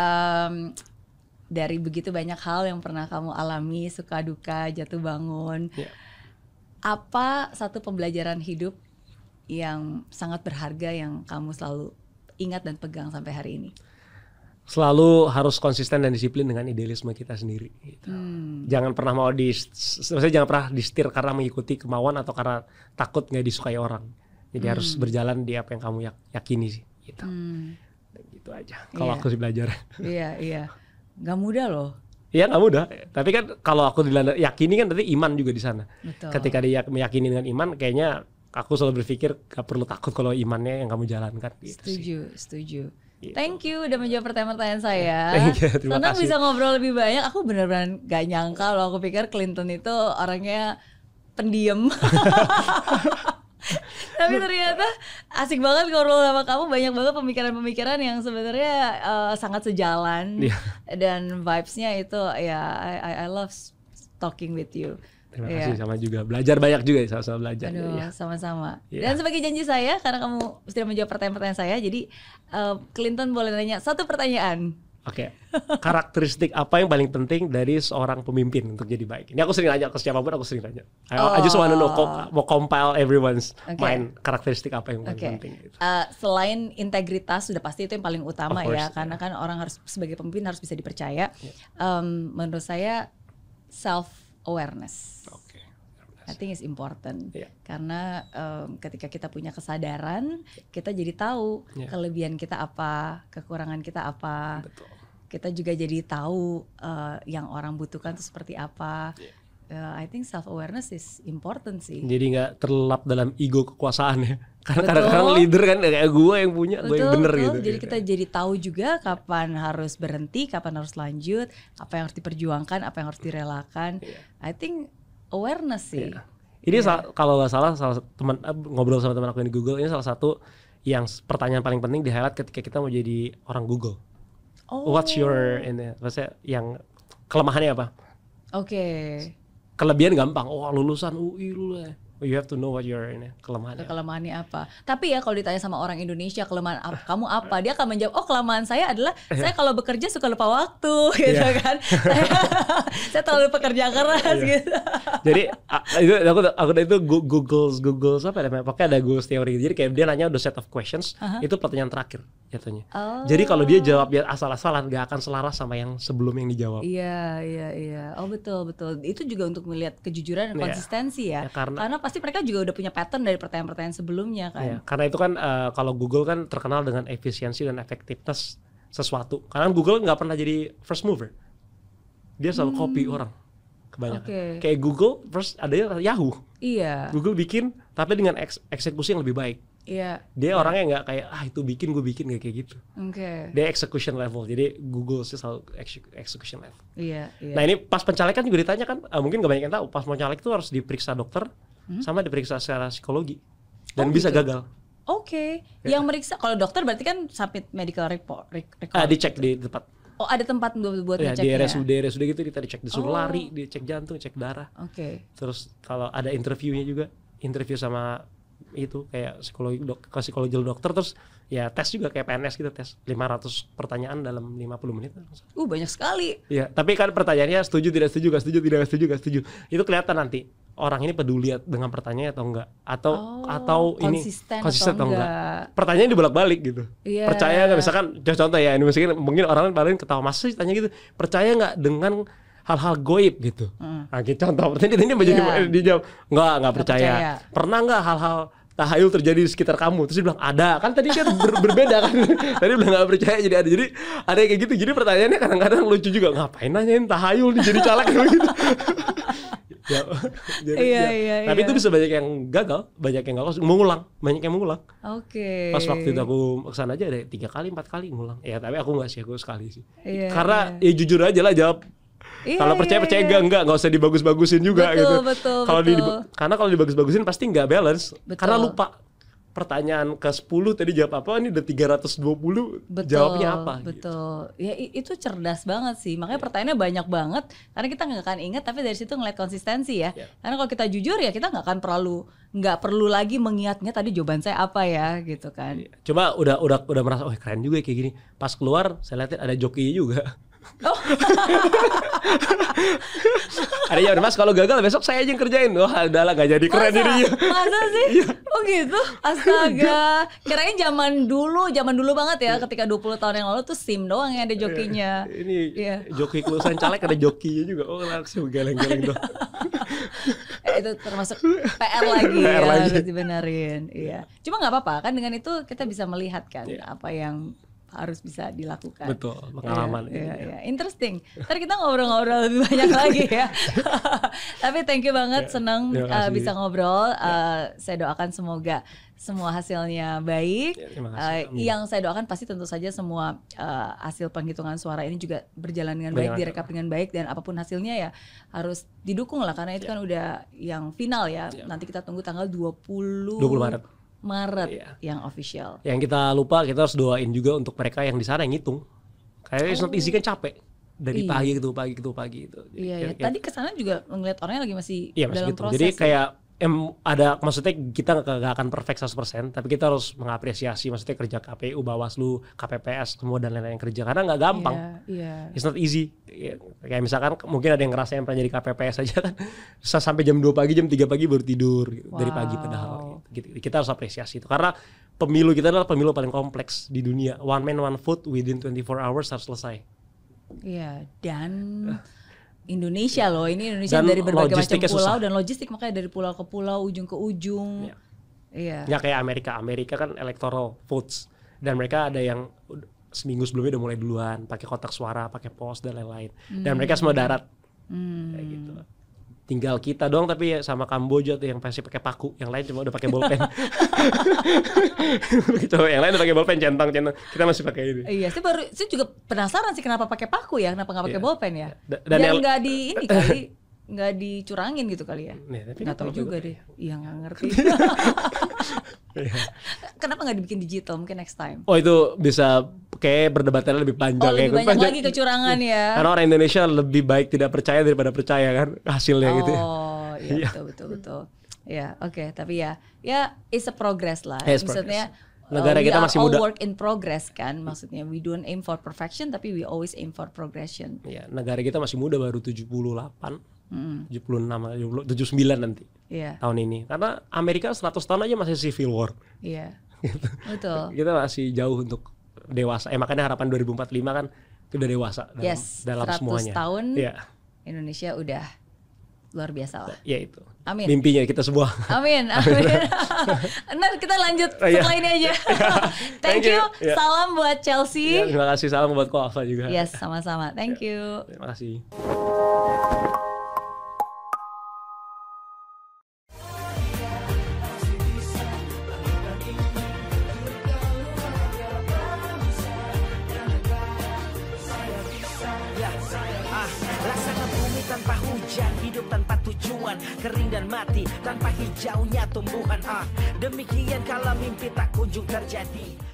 Dari begitu banyak hal yang pernah kamu alami, suka duka, jatuh bangun, apa satu pembelajaran hidup yang sangat berharga yang kamu selalu ingat dan pegang sampai hari ini? Selalu harus konsisten dan disiplin dengan idealisme kita sendiri. Gitu. Jangan pernah jangan pernah disetir karena mengikuti kemauan atau karena takut nggak disukai orang. Jadi harus berjalan di apa yang kamu yakini sih. Gitu. Gitu aja. Kalau aku sih belajar. Iya. Gak mudah loh. Iya gak mudah. Tapi kan kalau aku yakini kan berarti iman juga di sana. Betul. Ketika dia meyakini dengan iman, kayaknya aku selalu berpikir gak perlu takut kalau imannya yang kamu jalankan. Gitu Setuju. Gitu. Thank you udah menjawab pertanyaan saya. Terima Senang kasih. bisa ngobrol lebih banyak. Aku benar-benar gak nyangka loh. Aku pikir Clinton itu orangnya pendiam. Tapi ternyata asik banget ngobrol sama kamu. Banyak banget pemikiran-pemikiran yang sebenarnya sangat sejalan. Dan vibes-nya itu I love talking with you. Terima kasih, sama juga. Belajar banyak juga, sama-sama belajar. Aduh, sama-sama. Dan sebagai janji saya, karena kamu sudah menjawab pertanyaan-pertanyaan saya, jadi Clinton boleh nanya satu pertanyaan. Oke. Karakteristik apa yang paling penting dari seorang pemimpin untuk jadi baik? Ini aku sering nanya ke siapapun, aku sering nanya. I just want to know, mau compile everyone's mind. Karakteristik apa yang paling penting? Gitu. Selain integritas, sudah pasti itu yang paling utama ya. Karena kan orang harus sebagai pemimpin harus bisa dipercaya. Menurut saya self-awareness. I think it's important karena ketika kita punya kesadaran, kita jadi tahu kelebihan kita apa, kekurangan kita apa. Betul. Kita juga jadi tahu yang orang butuhkan itu seperti apa. I think self awareness is important sih. Jadi nggak terlelap dalam ego kekuasaan ya. Karena kadang-kadang leader kan kayak gue yang punya, gue yang bener gitu. Jadi kita jadi tahu juga kapan harus berhenti, kapan harus lanjut, apa yang harus diperjuangkan, apa yang harus direlakan. I think awareness sih. Ini kalau nggak salah teman ngobrol sama teman aku yang di Google, ini salah satu yang pertanyaan paling penting di highlight ketika kita mau jadi orang Google. What's your maksudnya yang kelemahannya apa? Kelebihan gampang. Lulusan UI lu lah. You have to know what your kelemahannya. Kelemahannya apa? Tapi ya kalau ditanya sama orang Indonesia kelemahan kamu apa, dia akan menjawab kelemahan saya adalah saya kalau bekerja suka lupa waktu gitu kan. Saya terlalu pekerja keras gitu. Jadi aku itu Google apa namanya? Pokoknya ada Google teori. Jadi kayak dia nanya udah set of questions, itu pertanyaan terakhir jatuhnya. Jadi kalau dia jawab dia asal-asalan nggak akan selaras sama yang sebelum yang dijawab. Iya. Betul. Itu juga untuk melihat kejujuran dan konsistensi ya. Karena pasti mereka juga udah punya pattern dari pertanyaan-pertanyaan sebelumnya kan. Karena itu kan kalau Google kan terkenal dengan efisiensi dan efektivitas sesuatu. Karena Google nggak pernah jadi first mover. Dia selalu copy orang kebanyakan. Kayak Google first ada Yahoo. Iya. Google bikin tapi dengan eksekusi yang lebih baik. Iya. Dia orangnya nggak kayak itu bikin gue bikin kayak gitu. Oke. Dia execution level. Jadi Google sih selalu execution level. Iya. Nah ini pas pencalekan juga ditanya kan, mungkin gak banyak yang tahu. Pas mau caleg itu harus diperiksa dokter sama diperiksa secara psikologi dan bisa gitu? gagal. Oke. Yang meriksa kalau dokter berarti kan submit medical record. Dicek di tempat. Oh ada tempat buat Ya, ngeceknya. di RSUD gitu kita dicek, disuruh lari, dicek jantung, cek darah. Oke. Terus kalau ada interviewnya juga, interview sama itu kayak psikologi dokter, terus ya tes juga kayak PNS gitu, tes 500 pertanyaan dalam 50 menit. Banyak sekali. Ya, tapi kan pertanyaannya setuju tidak setuju, gak setuju tidak setuju, gak setuju. Itu kelihatan nanti orang ini peduli dengan pertanyaannya atau enggak, atau ini konsisten atau enggak. Pertanyaannya dibolak-balik gitu. Yeah. Percaya nggak, misalkan contoh ya, ini mungkin orang lain ketawa, masa sih tanya gitu, percaya nggak dengan hal-hal goib gitu. Nah, gitu contoh pertanyaan ini dijawab nggak percaya. Pernah nggak hal-hal tahayul terjadi di sekitar kamu? Terus dia bilang ada. Kan tadi kan berbeda kan. Tadi bilang nggak percaya jadi ada. Jadi ada kayak gitu. Jadi pertanyaannya kadang-kadang lucu juga. Ngapain nanyain tahayul nih jadi caleg gitu. Tapi itu bisa banyak yang gagal, banyak yang gagal, banyak yang mengulang. Oke. Pas waktu itu aku kesana aja ada 3 kali 4 kali ngulang. Ya tapi aku nggak sih, aku sekali sih. Karena ya jujur aja lah jawab. Kalau percaya enggak usah dibagus-bagusin juga gitu. Betul. Karena kalau dibagus-bagusin pasti nggak balance. Karena lupa. Pertanyaan ke-10 tadi jawab apa, ini udah 320 jawabnya apa. Betul. Ya itu cerdas banget sih. Makanya pertanyaannya banyak banget. Karena kita nggak akan ingat, tapi dari situ ngeliat konsistensi ya. Karena kalau kita jujur ya kita nggak perlu lagi mengingatnya tadi jawaban saya apa ya gitu kan. Coba udah merasa keren juga kayak gini. Pas keluar saya lihat ada joki juga. Ada ya Mas, kalau gagal besok saya aja yang kerjain. Wah udahlah gak jadi keren dirinya. Masa sih? Oh gitu? Astaga. Kirain zaman dulu banget ya, ketika 20 tahun yang lalu tuh SIM doang yang ada jokinya. Ini joki kelulusan caleg ada jokinya juga. Oh langsung geleng-geleng doang. Itu termasuk PR lagi harus dibenerin. Iya. Cuma nggak apa-apa kan, dengan itu kita bisa melihat kan apa yang harus bisa dilakukan. Betul, pengalaman. Iya. Interesting. Ntar kita ngobrol-ngobrol lebih banyak lagi ya. Tapi thank you banget, senang bisa ngobrol. Saya doakan semoga semua hasilnya baik. Yang saya doakan pasti tentu saja semua hasil penghitungan suara ini juga berjalan dengan baik, direkap dengan baik, dan apapun hasilnya ya harus didukung lah, karena itu kan udah yang final ya. Nanti kita tunggu tanggal 20 Maret yang official. Yang kita lupa, kita harus doain juga untuk mereka yang di sana yang ngitung. Kayaknya it's not easy kan, capek dari pagi gitu. Iya. Tadi kesana juga ngeliat orangnya lagi masih dalam gitu. proses. Jadi kayak ada, maksudnya kita nggak akan perfect 100%, tapi kita harus mengapresiasi maksudnya kerja KPU, Bawaslu, KPPS semua dan lain-lain yang kerja, karena nggak gampang. It's not easy. Kayak misalkan mungkin ada yang ngerasain pernah jadi KPPS aja kan, sampai jam 2 pagi, jam 3 pagi baru tidur gitu, dari pagi padahal. Gitu. Kita harus apresiasi itu, karena pemilu kita adalah pemilu paling kompleks di dunia. One man one vote within 24 hours harus selesai. Iya, dan Indonesia loh, ini Indonesia dan dari berbagai macam pulau dan logistik, makanya dari pulau ke pulau, ujung ke ujung. Iya. Ya kayak Amerika kan electoral votes, dan mereka ada yang seminggu sebelumnya udah mulai duluan, pakai kotak suara, pakai pos dan lain-lain. Dan mereka semua darat. Kayak gitu. Tinggal kita doang tapi ya sama Kamboja tuh yang pasti pakai paku, yang lain cuma udah pakai bolpen. Yang lain udah pakai bolpen, centang. Kita masih pakai ini. Iya, saya juga penasaran sih kenapa pakai paku ya, kenapa nggak pakai bolpen ya? Dan nggak di ini kali, nggak dicurangin gitu kali ya? Nggak tahu juga deh. Iya nggak ngerti. Kenapa nggak dibikin digital? Mungkin next time. Oh itu bisa kayak berdebatannya lebih panjang. Lebih banyak lagi kecurangan ya. Karena orang Indonesia lebih baik tidak percaya daripada percaya kan hasilnya gitu. Oh iya betul. Ya oke, tapi ya it's a progress lah. Maksudnya negara kita masih muda. Work in progress kan, maksudnya we don't aim for perfection tapi we always aim for progression. Ya, negara kita masih muda, baru 78, 76, 79 nanti tahun ini. Karena Amerika 100 tahun aja masih civil war. Iya. Gitu. Betul. Kita masih jauh untuk dewasa. Makanya harapan 2045 kan udah dewasa dalam semuanya. 100 tahun Indonesia udah luar biasa lah. Ya itu. Amin. Mimpinya kita semua. Amin. Nah kita lanjut setelah ini aja. Thank you. Salam buat Chelsea. Terima kasih, salam buat Ko Alpha juga. Yes, sama-sama. Thank you. Terima kasih. Langit tanpa hujan, hidup tanpa tujuan, kering dan mati tanpa hijaunya tumbuhan. Demikian kalau mimpi tak kunjung terjadi.